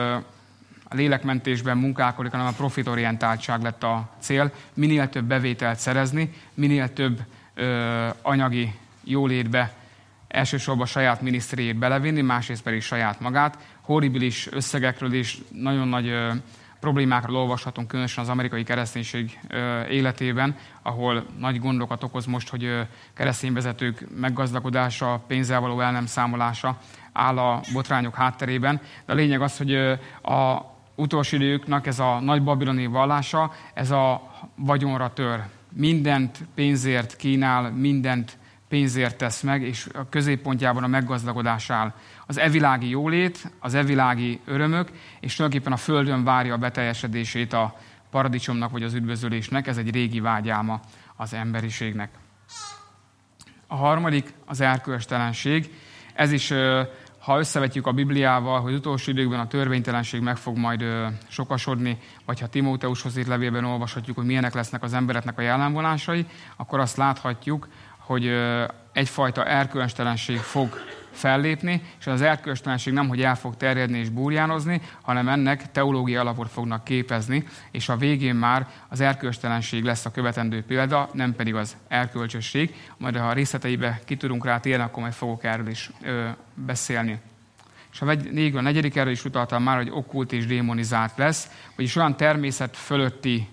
a lélekmentésben munkálkodik, hanem a profitorientáltság lett a cél. Minél több bevételt szerezni, minél több anyagi jólétbe elsősorban saját minisztériét belevinni, másrészt pedig saját magát. Horribilis összegekről is nagyon nagy problémákról olvashatunk, különösen az amerikai kereszténység életében, ahol nagy gondokat okoz most, hogy keresztény vezetők meggazdagodása, pénzzel való el nem számolása áll a botrányok hátterében. De a lényeg az, hogy a utolsó időknek ez a nagy babiloni vallása, ez a vagyonra tör. Mindent pénzért kínál, mindent pénzért tesz meg, és a középpontjában a meggazdagodás áll. Az evilági jólét, az evilági örömök, és tulajdonképpen a földön várja a beteljesedését a paradicsomnak vagy az üdvözölésnek. Ez egy régi vágyálma az emberiségnek. A harmadik az erkölcstelenség. Ez is, ha összevetjük a Bibliával, hogy az utolsó időkben a törvénytelenség meg fog majd sokasodni, vagy ha Timóteushoz írt levélben olvashatjuk, hogy milyenek lesznek az embereknek a jellemvonásai, akkor azt láthatjuk, hogy egyfajta erkölcstelenség fog fellépni, és az erkölcstelenség nem, hogy el fog terjedni és burjánozni, hanem ennek teológiai alapot fognak képezni, és a végén már az erkölcstelenség lesz a követendő példa, nem pedig az erkölcsösség. Majd ha a részleteibe ki tudunk rá térni, akkor majd fogok erről is beszélni. És a negyedik erről is utaltam már, hogy okkult és démonizált lesz, vagyis olyan természet fölötti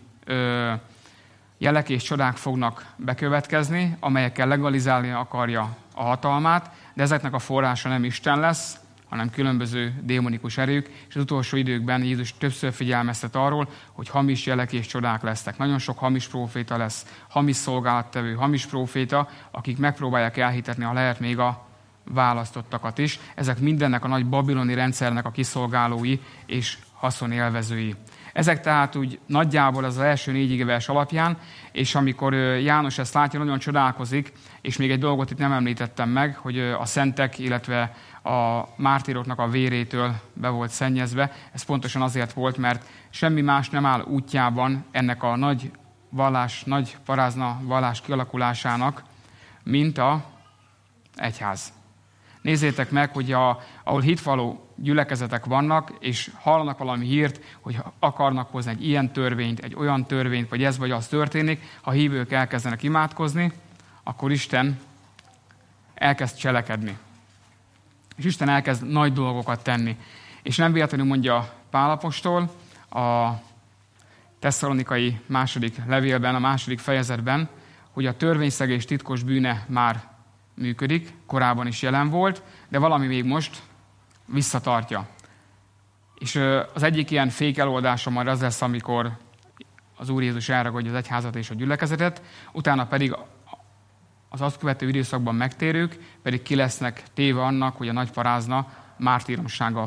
jelek és csodák fognak bekövetkezni, amelyekkel legalizálni akarja a hatalmát, de ezeknek a forrása nem Isten lesz, hanem különböző démonikus erők, és az utolsó időkben Jézus többször figyelmeztet arról, hogy hamis jelek és csodák lesznek. Nagyon sok hamis próféta lesz, hamis szolgálattevő, hamis próféta, akik megpróbálják elhitetni, ha lehet, még a választottakat is. Ezek mindennek a nagy babiloni rendszernek a kiszolgálói és haszonélvezői. Ezek tehát úgy nagyjából az első 4 igevers alapján, és amikor János ezt látja, nagyon csodálkozik, és még egy dolgot itt nem említettem meg, hogy a szentek, illetve a mártíroknak a vérétől be volt szennyezve. Ez pontosan azért volt, mert semmi más nem áll útjában ennek a nagy vallás, nagy parázna vallás kialakulásának, mint a egyház. Nézzétek meg, hogy ahol hitvalló gyülekezetek vannak, és hallanak valami hírt, hogy akarnak hozni egy ilyen törvényt, egy olyan törvényt, vagy ez vagy az történik, ha hívők elkezdenek imádkozni, akkor Isten elkezd cselekedni. És Isten elkezd nagy dolgokat tenni. És nem véletlenül mondja Pál apostol a Tesszalonikai második levélben, a második fejezetben, hogy a törvényszegés titkos bűne már működik, korábban is jelen volt, de valami még most visszatartja. És az egyik ilyen fékeloldása majd az lesz, amikor az Úr Jézus elragadja az egyházat és a gyülekezetet, utána pedig az azt követő időszakban megtérők pedig ki lesznek téve annak, hogy a nagy parázna mártíromságba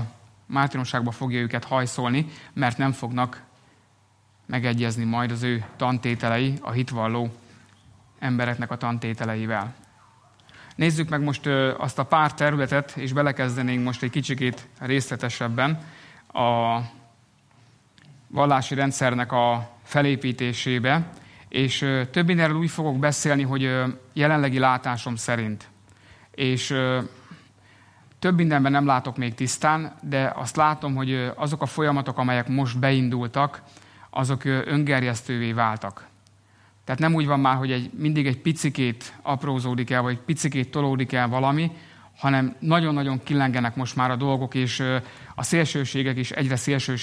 fogja őket hajszolni, mert nem fognak megegyezni majd az ő tantételei, a hitvalló embereknek a tantételeivel. Nézzük meg most azt a pár területet, és belekezdenénk most egy kicsikét részletesebben a vallási rendszernek a felépítésébe, és több mindenről úgy fogok beszélni, hogy jelenlegi látásom szerint. És több mindenben nem látok még tisztán, de azt látom, hogy azok a folyamatok, amelyek most beindultak, azok öngerjesztővé váltak. Tehát nem úgy van már, hogy mindig egy picikét aprózódik el, vagy egy picikét tolódik el valami, hanem nagyon-nagyon killengenek most már a dolgok, és a szélsőségek is egyre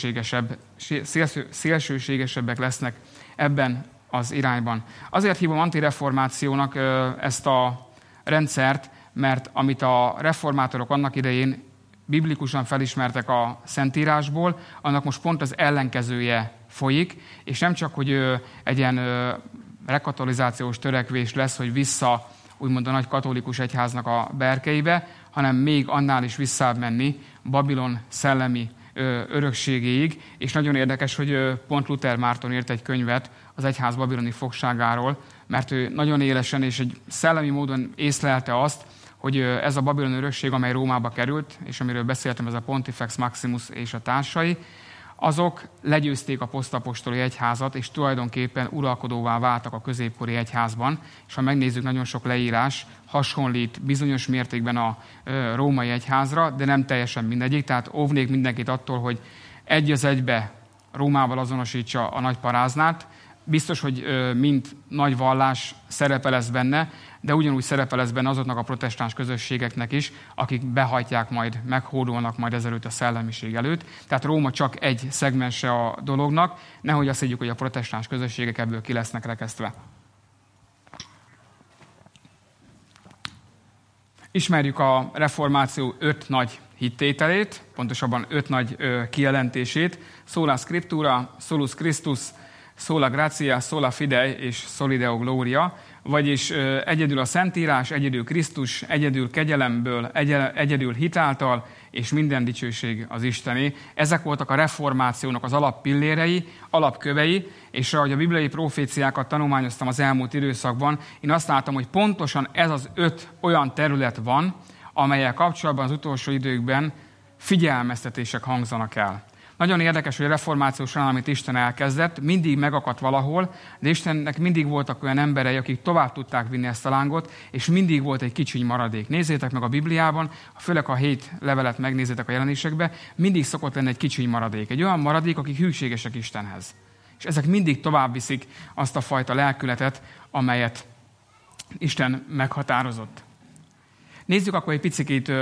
szélsőségesebbek lesznek ebben az irányban. Azért hívom antireformációnak ezt a rendszert, mert amit a reformátorok annak idején biblikusan felismertek a Szentírásból, annak most pont az ellenkezője folyik, és nem csak, hogy egy ilyen rekatolizációs törekvés lesz, hogy vissza úgymond a nagy katolikus egyháznak a berkeibe, hanem még annál is visszább menni Babilon szellemi örökségéig, és nagyon érdekes, hogy pont Luther Márton írt egy könyvet az egyház babiloni fogságáról, mert ő nagyon élesen és egy szellemi módon észlelte azt, hogy ez a babiloni örökség, amely Rómába került, és amiről beszéltem, ez a Pontifex Maximus és a társai, azok legyőzték a posztapostoli egyházat, és tulajdonképpen uralkodóvá váltak a középkori egyházban, és ha megnézzük, nagyon sok leírás hasonlít bizonyos mértékben a római egyházra, de nem teljesen mindegyik, tehát óvnék mindenkit attól, hogy egy az egybe Rómával azonosítsa a nagy paráznát. Biztos, hogy mint nagy vallás szerepe lesz benne, de ugyanúgy szerepe lesz benne azoknak a protestáns közösségeknek is, akik behajtják majd, meghódolnak majd ezelőtt a szellemiség előtt. Tehát Róma csak egy szegmense a dolognak, nehogy azt higgyük, hogy a protestáns közösségek ebből ki lesznek rekesztve. Ismerjük a reformáció 5 nagy hittételét, pontosabban 5 nagy kijelentését. Sola Scriptura, Solus Christus, Sola Gratia, Sola Fidei és Soli Deo Gloria, vagyis egyedül a Szentírás, egyedül Krisztus, egyedül kegyelemből, egyedül hitáltal, és minden dicsőség az Istené. Ezek voltak a reformációnak az alappillérei, alapkövei, és ahogy a bibliai proféciákat tanulmányoztam az elmúlt időszakban, én azt látom, hogy pontosan ez az 5 olyan terület van, amelyel kapcsolatban az utolsó időkben figyelmeztetések hangzanak el. Nagyon érdekes, hogy a reformáció során, amit Isten elkezdett, mindig megakadt valahol, de Istennek mindig voltak olyan emberei, akik tovább tudták vinni ezt a lángot, és mindig volt egy kicsiny maradék. Nézzétek meg a Bibliában, főleg a 7 levelet megnézzétek a jelenésekbe, mindig szokott lenni egy kicsiny maradék. Egy olyan maradék, akik hűségesek Istenhez. És ezek mindig tovább viszik azt a fajta lelkületet, amelyet Isten meghatározott. Nézzük akkor egy picikét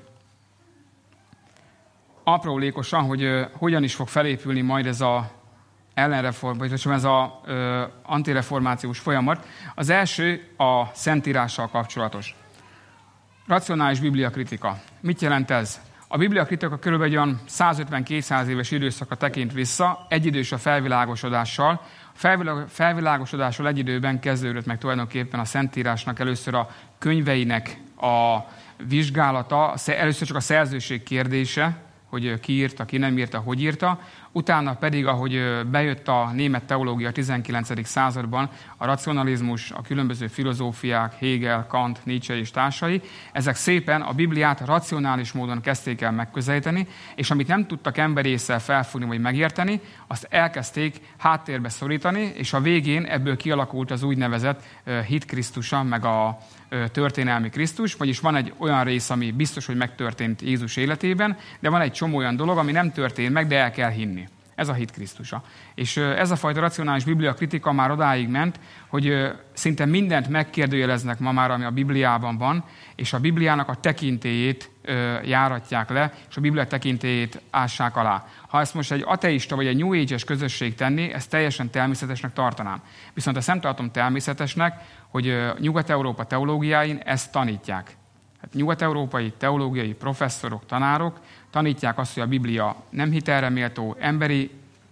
aprólékosan, hogy hogyan is fog felépülni majd ez a vagy ez a antireformációs folyamat. Az első a Szentírással kapcsolatos. Racionális bibliakritika. Mit jelent ez? A Biblia kritika körülbelül olyan 150-200 éves időszakra tekint vissza, egyidős a felvilágosodással. A felvilágosodásról egy időben kezdődött meg tulajdonképpen a Szentírásnak először a könyveinek a vizsgálata, először csak a szerzőség kérdése, hogy ki írta, ki nem írta, hogy írta. Utána pedig, ahogy bejött a német teológia a 19. században, a racionalizmus, a különböző filozófiák, Hegel, Kant, Nietzsche és társai, ezek szépen a Bibliát racionális módon kezdték el megközelíteni, és amit nem tudtak emberésszel felfogni vagy megérteni, azt elkezdték háttérbe szorítani, és a végén ebből kialakult az úgynevezett hit Krisztusa, meg a történelmi Krisztus, vagyis van egy olyan rész, ami biztos, hogy megtörtént Jézus életében, de van egy csomó olyan dolog, ami nem történt meg, de el kell hinni. Ez a hit Krisztusa. És ez a fajta racionális Biblia kritika már odáig ment, hogy szinte mindent megkérdőjeleznek ma már, ami a Bibliában van, és a Bibliának a tekintélyét járatják le, és a Biblia tekintélyét ássák alá. Ha ezt most egy ateista vagy egy New Age-es közösség tenni, ezt teljesen természetesnek tartanám. Viszont ezt nem tartom természetesnek, hogy Nyugat-Európa teológiáin ezt tanítják. Hát nyugat-európai teológiai professzorok, tanárok tanítják azt, hogy a Biblia nem hitelre méltó, emberi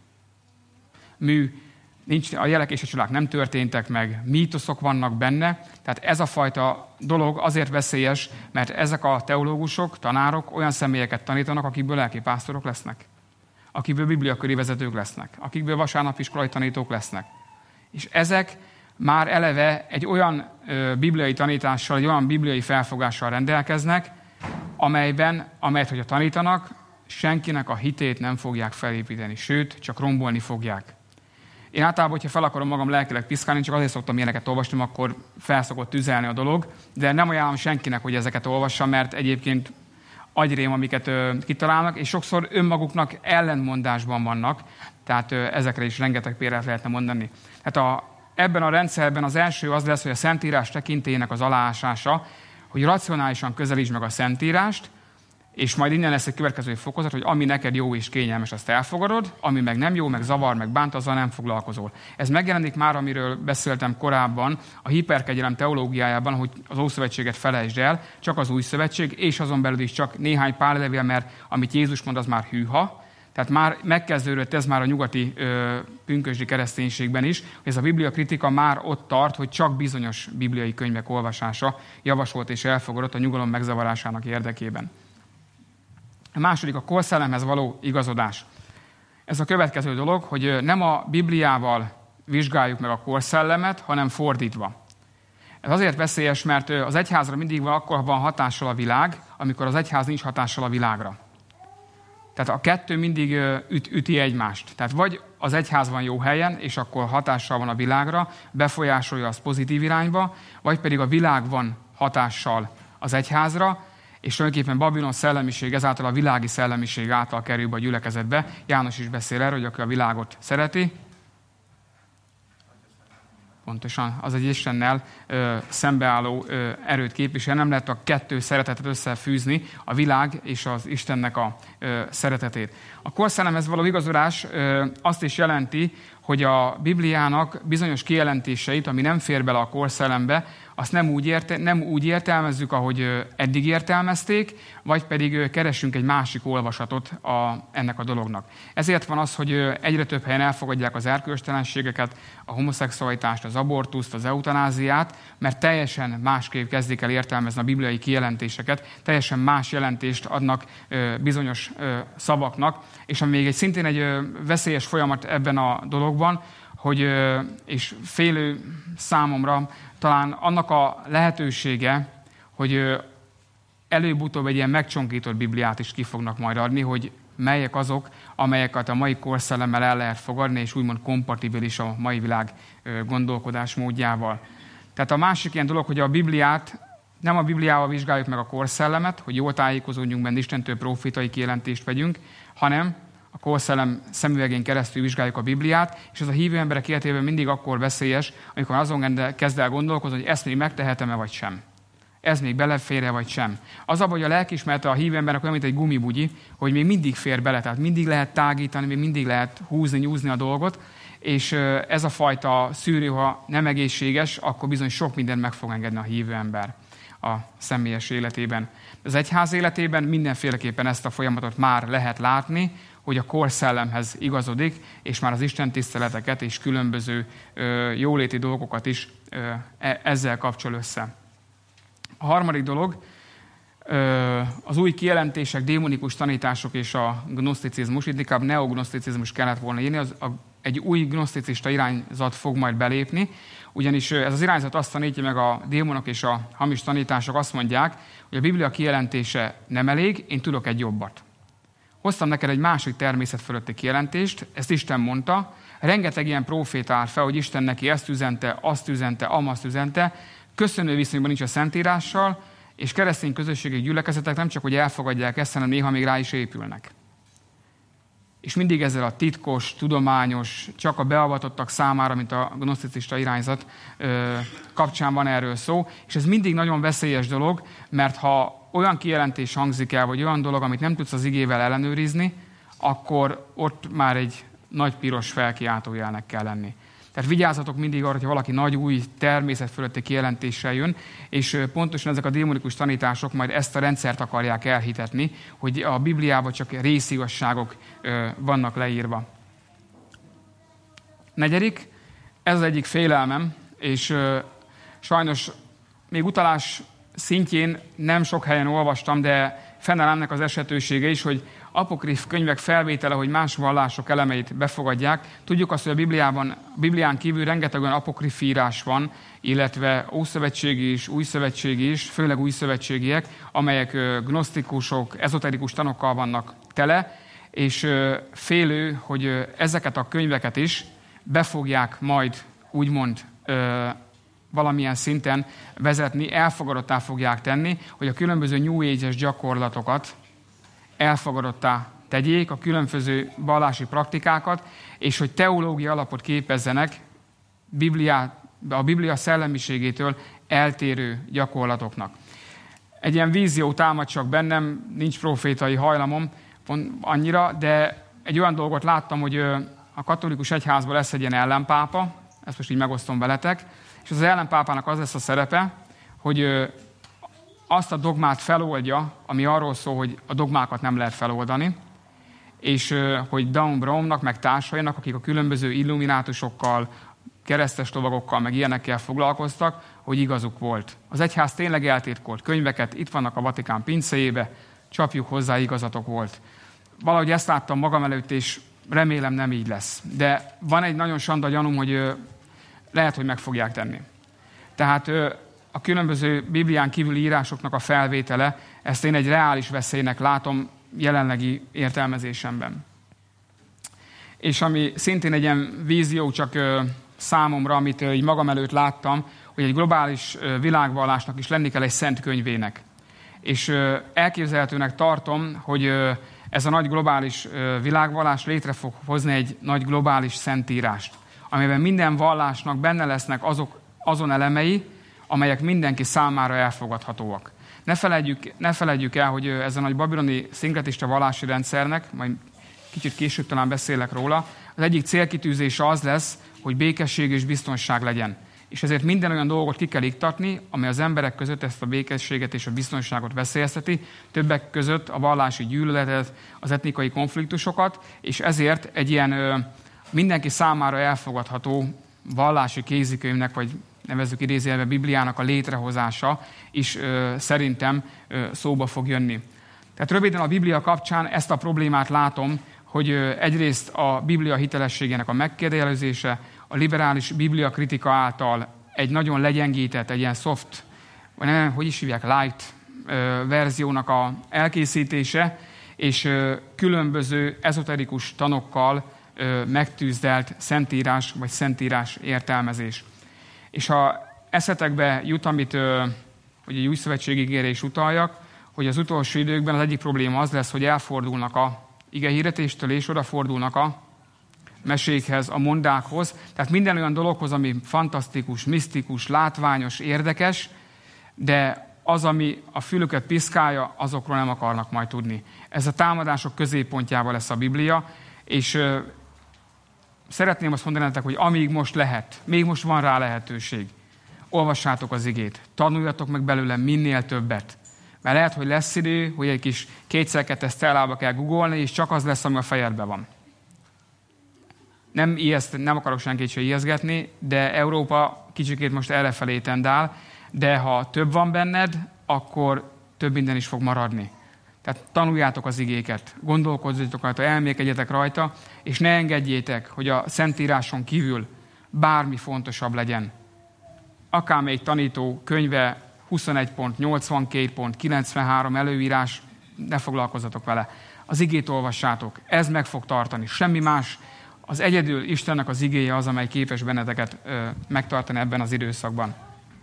mű, a jelek és a csodák nem történtek meg, mítoszok vannak benne. Tehát ez a fajta dolog azért veszélyes, mert ezek a teológusok, tanárok olyan személyeket tanítanak, akikből lelkipásztorok lesznek, akikből bibliaköri vezetők lesznek, akikből vasárnapiskolai tanítók lesznek. És ezek már eleve egy olyan bibliai tanítással, egy olyan bibliai felfogással rendelkeznek, amelyet, hogyha tanítanak, senkinek a hitét nem fogják felépíteni, sőt, csak rombolni fogják. Én általában, hogyha fel akarom magam lelkileg piszkálni, csak azért szoktam ilyeneket olvasni, akkor felszokott tüzelni a dolog, de nem ajánlom senkinek, hogy ezeket olvassa, mert egyébként agyrém, amiket kitalálnak, és sokszor önmaguknak ellentmondásban vannak, tehát ezekre is rengeteg példát lehetne mondani. Hát ebben a rendszerben az első az lesz, hogy a Szentírás tekintélyének az aláásása, hogy racionálisan közelítsd meg a Szentírást, és majd innen lesz egy következő fokozat, hogy ami neked jó és kényelmes, azt elfogadod, ami meg nem jó, meg zavar, meg bánt, azzal nem foglalkozol. Ez megjelenik már, amiről beszéltem korábban, a hiperkegyelem teológiájában, hogy az Ószövetséget felejtsd el, csak az Új Szövetség, és azon belül is csak néhány párlevél, mert amit Jézus mond, az már hűha. Tehát már megkezdődött ez már a nyugati pünkösdi kereszténységben is, hogy ez a Biblia kritika már ott tart, hogy csak bizonyos bibliai könyvek olvasása javasolt és elfogadott a nyugalom megzavarásának érdekében. A második a korszellemhez való igazodás. Ez a következő dolog, hogy nem a Bibliával vizsgáljuk meg a korszellemet, hanem fordítva. Ez azért veszélyes, mert az egyházra mindig akkor van hatással a világ, amikor az egyház nincs hatással a világra. Tehát a kettő mindig üti egymást. Tehát vagy az egyház van jó helyen, és akkor hatással van a világra, befolyásolja azt pozitív irányba, vagy pedig a világ van hatással az egyházra, és tulajdonképpen Babilon szellemiség ezáltal a világi szellemiség által kerül be a gyülekezetbe. János is beszél erről, hogy aki a világot szereti, pontosan, az egy Istennel szembeálló erőt képvisel. Nem lehet a kettő szeretetet összefűzni, a világ és az Istennek a szeretetét. A korszellemhez való igazodás azt is jelenti, hogy a Bibliának bizonyos kijelentéseit, ami nem fér bele a korszellembe, azt nem úgy értelmezzük, ahogy eddig értelmezték, vagy pedig keresünk egy másik olvasatot ennek a dolognak. Ezért van az, hogy egyre több helyen elfogadják az erkölcstelenségeket, a homoszexualitást, az abortuszt, az eutanáziát, mert teljesen másképp kezdik el értelmezni a bibliai kijelentéseket, teljesen más jelentést adnak bizonyos szavaknak, és ami még szintén egy veszélyes folyamat ebben a dologban, és félő számomra talán annak a lehetősége, hogy előbb-utóbb egy ilyen megcsonkított Bibliát is ki fognak majd adni, hogy melyek azok, amelyeket a mai korszellemmel el lehet fogadni, és úgymond kompatibilis a mai világ gondolkodás módjával. Tehát a másik ilyen dolog, hogy a Bibliát, nem a Bibliával vizsgáljuk meg a korszellemet, hogy jól tájékozódjunk benne, Istentől profétai kijelentést vegyünk, hanem a korszellem szemüvegén keresztül vizsgáljuk a Bibliát, és ez a hívő emberek életében mindig akkor veszélyes, amikor azon kezd el gondolkozni, hogy ezt még megtehetem-e vagy sem. Ez még belefér-e vagy sem. Az abban, hogy a lelkiismerete a hívő embernek olyan, mint egy gumibugyi, hogy még mindig fér bele, tehát mindig lehet tágítani, még mindig lehet húzni, nyúzni a dolgot, és ez a fajta szűrő, ha nem egészséges, akkor bizony sok mindent meg fog engedni a hívő ember. a személyes életében. Az egyház életében mindenféleképpen ezt a folyamatot már lehet látni, hogy a korszellemhez igazodik, és már az Isten tiszteleteket és különböző jóléti dolgokat is ezzel kapcsol össze. A harmadik dolog, az új kijelentések, démonikus tanítások és a gnoszticizmus, itt inkább neognoszticizmus kellett volna írni, egy új gnoszticista irányzat fog majd belépni, ugyanis ez az irányzat azt tanítja meg, a démonok és a hamis tanítások azt mondják, hogy a Biblia kijelentése nem elég, én tudok egy jobbat. Hoztam neked egy másik természet fölötti kijelentést, ezt Isten mondta, rengeteg ilyen próféta áll fel, hogy Isten neki ezt üzente, azt üzente, amazt üzente, köszönő viszonyban nincs a Szentírással, és keresztény közösségi gyülekezetek nem csak, hogy elfogadják ezt, hanem néha még rá is épülnek. És mindig ezzel a titkos, tudományos, csak a beavatottak számára, mint a gnoszticista irányzat kapcsán van erről szó, és ez mindig nagyon veszélyes dolog, mert ha olyan kijelentés hangzik el, vagy olyan dolog, amit nem tudsz az igével ellenőrizni, akkor ott már egy nagy piros felkiáltójelnek kell lenni. Tehát vigyázzatok mindig arra, hogy valaki nagy új természet fölötti kijelentéssel jön, és pontosan ezek a démonikus tanítások majd ezt a rendszert akarják elhitetni, hogy a Bibliában csak részigazságok vannak leírva. Negyedik, ez az egyik félelmem, és sajnos még utalás szintjén nem sok helyen olvastam, de fennáll ennek az esetősége is, hogy apokrif könyvek felvétele, hogy más vallások elemeit befogadják. Tudjuk azt, hogy a Biblián kívül rengeteg olyan apokrif írás van, illetve ószövetségi is, újszövetségi is, főleg újszövetségiek, amelyek gnosztikusok, ezoterikus tanokkal vannak tele, és félő, hogy ezeket a könyveket is befogják majd úgymond valamilyen szinten vezetni, elfogadottá fogják tenni, hogy a különböző New Age-es gyakorlatokat elfogadottá tegyék, a különböző vallási praktikákat, és hogy teológiai alapot képezzenek a Biblia szellemiségétől eltérő gyakorlatoknak. Egy ilyen vízió támad csak bennem, nincs profétai hajlamom annyira, de egy olyan dolgot láttam, hogy a katolikus egyházban lesz egy ilyen ellenpápa, ezt most így megosztom veletek, és az ellenpápának az lesz a szerepe, hogy azt a dogmát feloldja, ami arról szól, hogy a dogmákat nem lehet feloldani, és hogy Dan Brownnak, meg társainak, akik a különböző illuminátusokkal, keresztes lovagokkal, meg ilyenekkel foglalkoztak, hogy igazuk volt. Az egyház tényleg eltitkolt könyveket, itt vannak a Vatikán pincéjébe, csapjuk hozzá, igazatok volt. Valahogy ezt láttam magam előtt, és remélem nem így lesz. De van egy nagyon sanda gyanúm, hogy lehet, hogy meg fogják tenni. Tehát a különböző Biblián kívüli írásoknak a felvétele, ezt én egy reális veszélynek látom jelenlegi értelmezésemben. És ami szintén egy ilyen vízió csak számomra, amit így magam előtt láttam, hogy egy globális világvallásnak is lenni kell egy szent könyvének. És elképzelhetőnek tartom, hogy ez a nagy globális világvallás létre fog hozni egy nagy globális szentírást, amiben minden vallásnak benne lesznek azon elemei, amelyek mindenki számára elfogadhatóak. Ne feledjük el, hogy ez a nagy babiloni szinkretista vallási rendszernek, majd kicsit később talán beszélek róla, az egyik célkitűzése az lesz, hogy békesség és biztonság legyen. És ezért minden olyan dolgot ki kell iktatni, amely az emberek között ezt a békességet és a biztonságot veszélyezteti, többek között a vallási gyűlöletet, az etnikai konfliktusokat, és ezért egy ilyen mindenki számára elfogadható vallási kézikönyvnek, vagy nevezzük idézőjelben Bibliának a létrehozása is szerintem szóba fog jönni. Tehát röviden a Biblia kapcsán ezt a problémát látom, hogy egyrészt a Biblia hitelességének a megkérdőjelezése, a liberális Biblia kritika által egy nagyon legyengített, egy ilyen soft, vagy nem, hogy is hívják, light verziónak a elkészítése, és különböző ezoterikus tanokkal megtűzdelt szentírás, vagy szentírás értelmezés. És ha eszetekbe jut, amit hogy egy új szövetségi ígére is utaljak, hogy az utolsó időkben az egyik probléma az lesz, hogy elfordulnak a igehirdetéstől, és odafordulnak a mesékhez, a mondákhoz. Tehát minden olyan dologhoz, ami fantasztikus, misztikus, látványos, érdekes, de az, ami a fülüket piszkálja, azokról nem akarnak majd tudni. Ez a támadások középpontjában lesz a Biblia, és szeretném azt mondani nektek, hogy amíg most lehet, még most van rá lehetőség, olvassátok az igét, tanuljatok meg belőle minél többet. Mert lehet, hogy lesz idő, hogy egy kis 2x2 Stellába kell googolni, és csak az lesz, ami a fejedben van. Nem akarok senkit se ijesztgetni, de Európa kicsikét most errefelé tendál, de ha több van benned, akkor több minden is fog maradni. Tehát tanuljátok az igéket, gondolkozzatok rajta, elmélkedjetek rajta, és ne engedjétek, hogy a Szentíráson kívül bármi fontosabb legyen. Akármelyik tanító könyve 21 pont, 82 pont, 93 előírás, ne foglalkozzatok vele. Az igét olvassátok, ez meg fog tartani, semmi más. Az egyedül Istennek az igéje az, amely képes benneteket megtartani ebben az időszakban.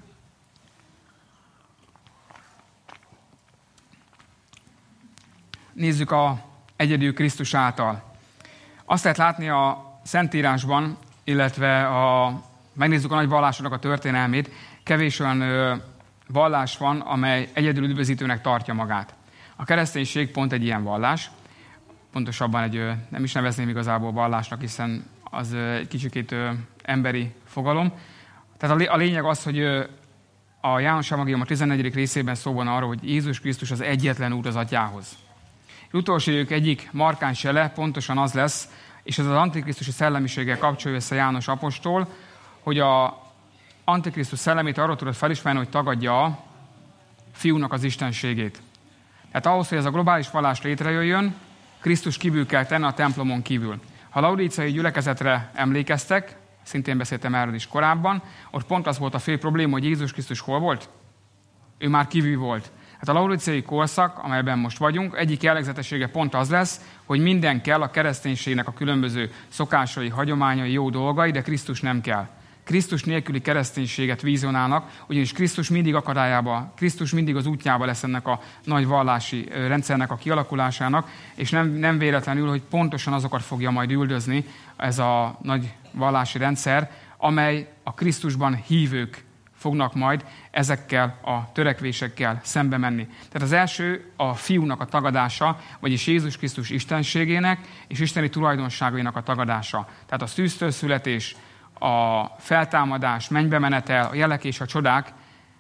Nézzük a egyedül Krisztus által. Azt lehet látni a Szentírásban, illetve megnézzük a nagy vallásoknak a történelmét, kevés olyan vallás van, amely egyedül üdvözítőnek tartja magát. A kereszténység pont egy ilyen vallás, pontosabban nem is nevezném igazából vallásnak, hiszen az egy kicsikét emberi fogalom. Tehát a lényeg az, hogy a János Evangélium a 14. részében szó van arról, hogy Jézus Krisztus az egyetlen út az Atyához. Az utolsó idők egyik markáns jele pontosan az lesz, és ez az antikrisztusi szellemiséggel kapcsolja össze János apostol, hogy a antikrisztus szellemét arról tudod felismerni, hogy tagadja a fiúnak az istenségét. Tehát ahhoz, hogy ez a globális vallás létrejöjjön, Krisztus kívül kell tenni a templomon kívül. Ha a laudíciai gyülekezetre emlékeztek, szintén beszéltem erről is korábban, ott pont az volt a fő probléma, hogy Jézus Krisztus hol volt? Ő már kívül volt. Hát a laudíciai korszak, amelyben most vagyunk, egyik jellegzetessége pont az lesz, hogy minden kell a kereszténységnek a különböző szokásai, hagyományai, jó dolgai, de Krisztus nem kell. Krisztus nélküli kereszténységet vízionálnak, ugyanis Krisztus mindig akadályába, Krisztus mindig az útjába lesz ennek a nagy vallási rendszernek a kialakulásának, és nem véletlenül, hogy pontosan azokat fogja majd üldözni ez a nagy vallási rendszer, amely a Krisztusban hívők fognak majd ezekkel a törekvésekkel szembe menni. Tehát az első a fiúnak a tagadása, vagyis Jézus Krisztus istenségének és isteni tulajdonságainak a tagadása. Tehát a szűztől születés, a feltámadás, mennybe menetel, a jelek és a csodák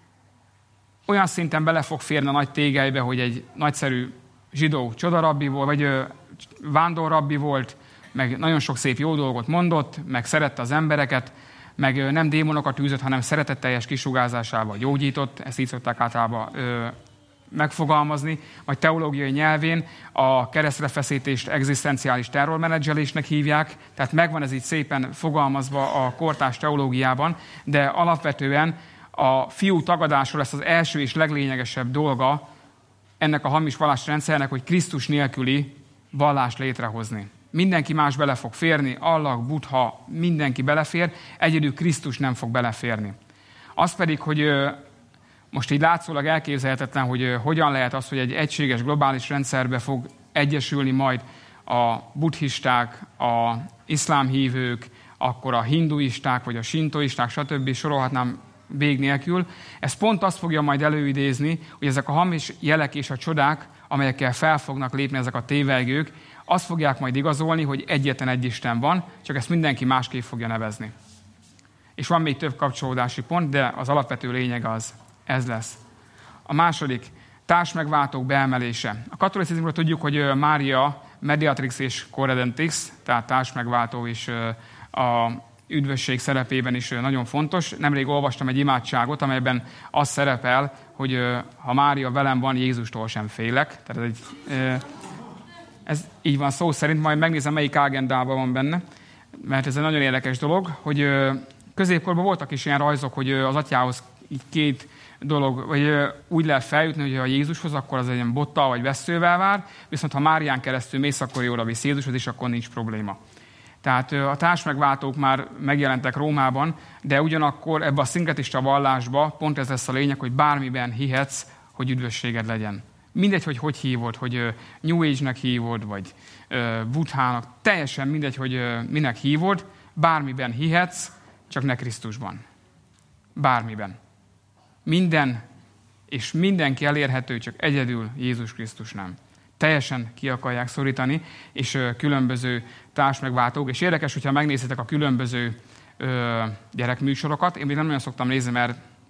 olyan szinten bele fog férni a nagy tégelybe, hogy egy nagyszerű zsidó csodarabbi volt, vagy vándorrabbi volt, meg nagyon sok szép jó dolgot mondott, meg szerette az embereket, meg nem démonokat űzött, hanem szeretetteljes kisugárzásával gyógyított, ezt így szokták általában megfogalmazni, vagy teológiai nyelvén a keresztrefeszítést egzisztenciális terrormenedzselésnek hívják, tehát megvan ez így szépen fogalmazva a kortárs teológiában, de alapvetően a fiú tagadásról lesz az első és leglényegesebb dolga ennek a hamis vallásrendszernek, hogy Krisztus nélküli vallást létrehozni. Mindenki más bele fog férni, Allah, Buddha, mindenki belefér, egyedül Krisztus nem fog beleférni. Az pedig, hogy most így látszólag elképzelhetetlen, hogy hogyan lehet az, hogy egy egységes globális rendszerbe fog egyesülni majd a buddhisták, a iszlámhívők, akkor a hinduisták, vagy a sintoisták, stb. Sorolhatnám vég nélkül. Ez pont azt fogja majd előidézni, hogy ezek a hamis jelek és a csodák, amelyekkel fel fognak lépni ezek a tévelygők, azt fogják majd igazolni, hogy egyetlen egy Isten van, csak ezt mindenki másképp fogja nevezni. És van még több kapcsolódási pont, de az alapvető lényeg ez lesz. A második, társmegváltók beemelése. A katolicizmusról tudjuk, hogy Mária mediatrix és corredentix, tehát társmegváltó is a üdvösség szerepében is nagyon fontos. Nemrég olvastam egy imádságot, amelyben az szerepel, hogy ha Mária velem van, Jézustól sem félek. Tehát ez így van szó szerint, majd megnézem, melyik ágendában van benne, mert ez egy nagyon érdekes dolog, hogy középkorban voltak is ilyen rajzok, hogy az atyához így két dolog, vagy úgy lehet feljutni, hogy ha Jézushoz, akkor az egy ilyen bottal vagy vesszővel vár, viszont ha Márián keresztül mész, akkor jóra visz Jézushoz, és akkor nincs probléma. Tehát a társmegváltók már megjelentek Rómában, de ugyanakkor ebbe a szinkretista vallásba pont ez lesz a lényeg, hogy bármiben hihetsz, hogy üdvösséged legyen. Mindegy, hogy hívod, hogy New Age-nek hívod, vagy Buddhának, teljesen mindegy, hogy minek hívod, bármiben hihetsz, csak ne Krisztusban. Bármiben. Minden és mindenki elérhető, csak egyedül Jézus Krisztus nem. Teljesen ki akarják szorítani, és különböző társmegváltók. És érdekes, hogyha megnézitek a különböző gyerekműsorokat. Én még nem nagyon szoktam nézni, mert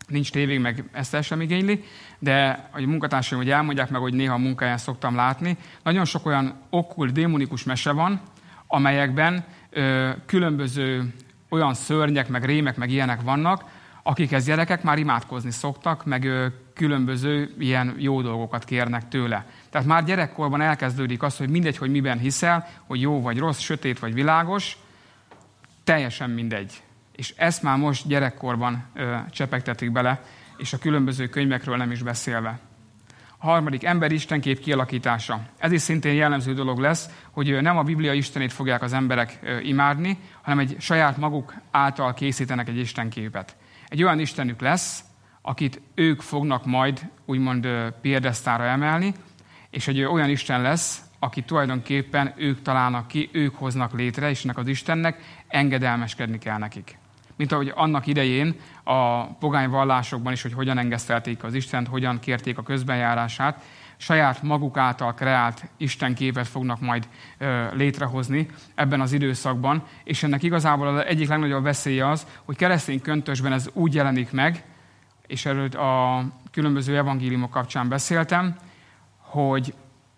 nincs tévég, meg ezt el sem igényli, de a munkatársaim, hogy elmondják meg, hogy néha a munkáján szoktam látni, nagyon sok olyan okkult, démonikus mese van, amelyekben különböző olyan szörnyek, meg rémek, meg ilyenek vannak, akikhez gyerekek már imádkozni szoktak, meg különböző ilyen jó dolgokat kérnek tőle. Tehát már gyerekkorban elkezdődik az, hogy mindegy, hogy miben hiszel, hogy jó vagy rossz, sötét vagy világos, teljesen mindegy. És ezt már most gyerekkorban csepegtetik bele, és a különböző könyvekről nem is beszélve. A harmadik, ember-istenkép kialakítása. Ez is szintén jellemző dolog lesz, hogy nem a Biblia istenét fogják az emberek imádni, hanem egy saját maguk által készítenek egy istenképet. Egy olyan istenük lesz, akit ők fognak majd úgymond piedesztára emelni, és egy olyan isten lesz, aki tulajdonképpen ők találnak ki, ők hoznak létre, és ennek az Istennek engedelmeskedni kell nekik. Mint ahogy annak idején a pogány vallásokban is, hogy hogyan engesztelték az Istent, hogyan kérték a közbenjárását, saját maguk által kreált istenképet fognak majd létrehozni ebben az időszakban, és ennek igazából az egyik legnagyobb veszélye az, hogy keresztény köntösben ez úgy jelenik meg, és erről a különböző evangéliumok kapcsán beszéltem, hogy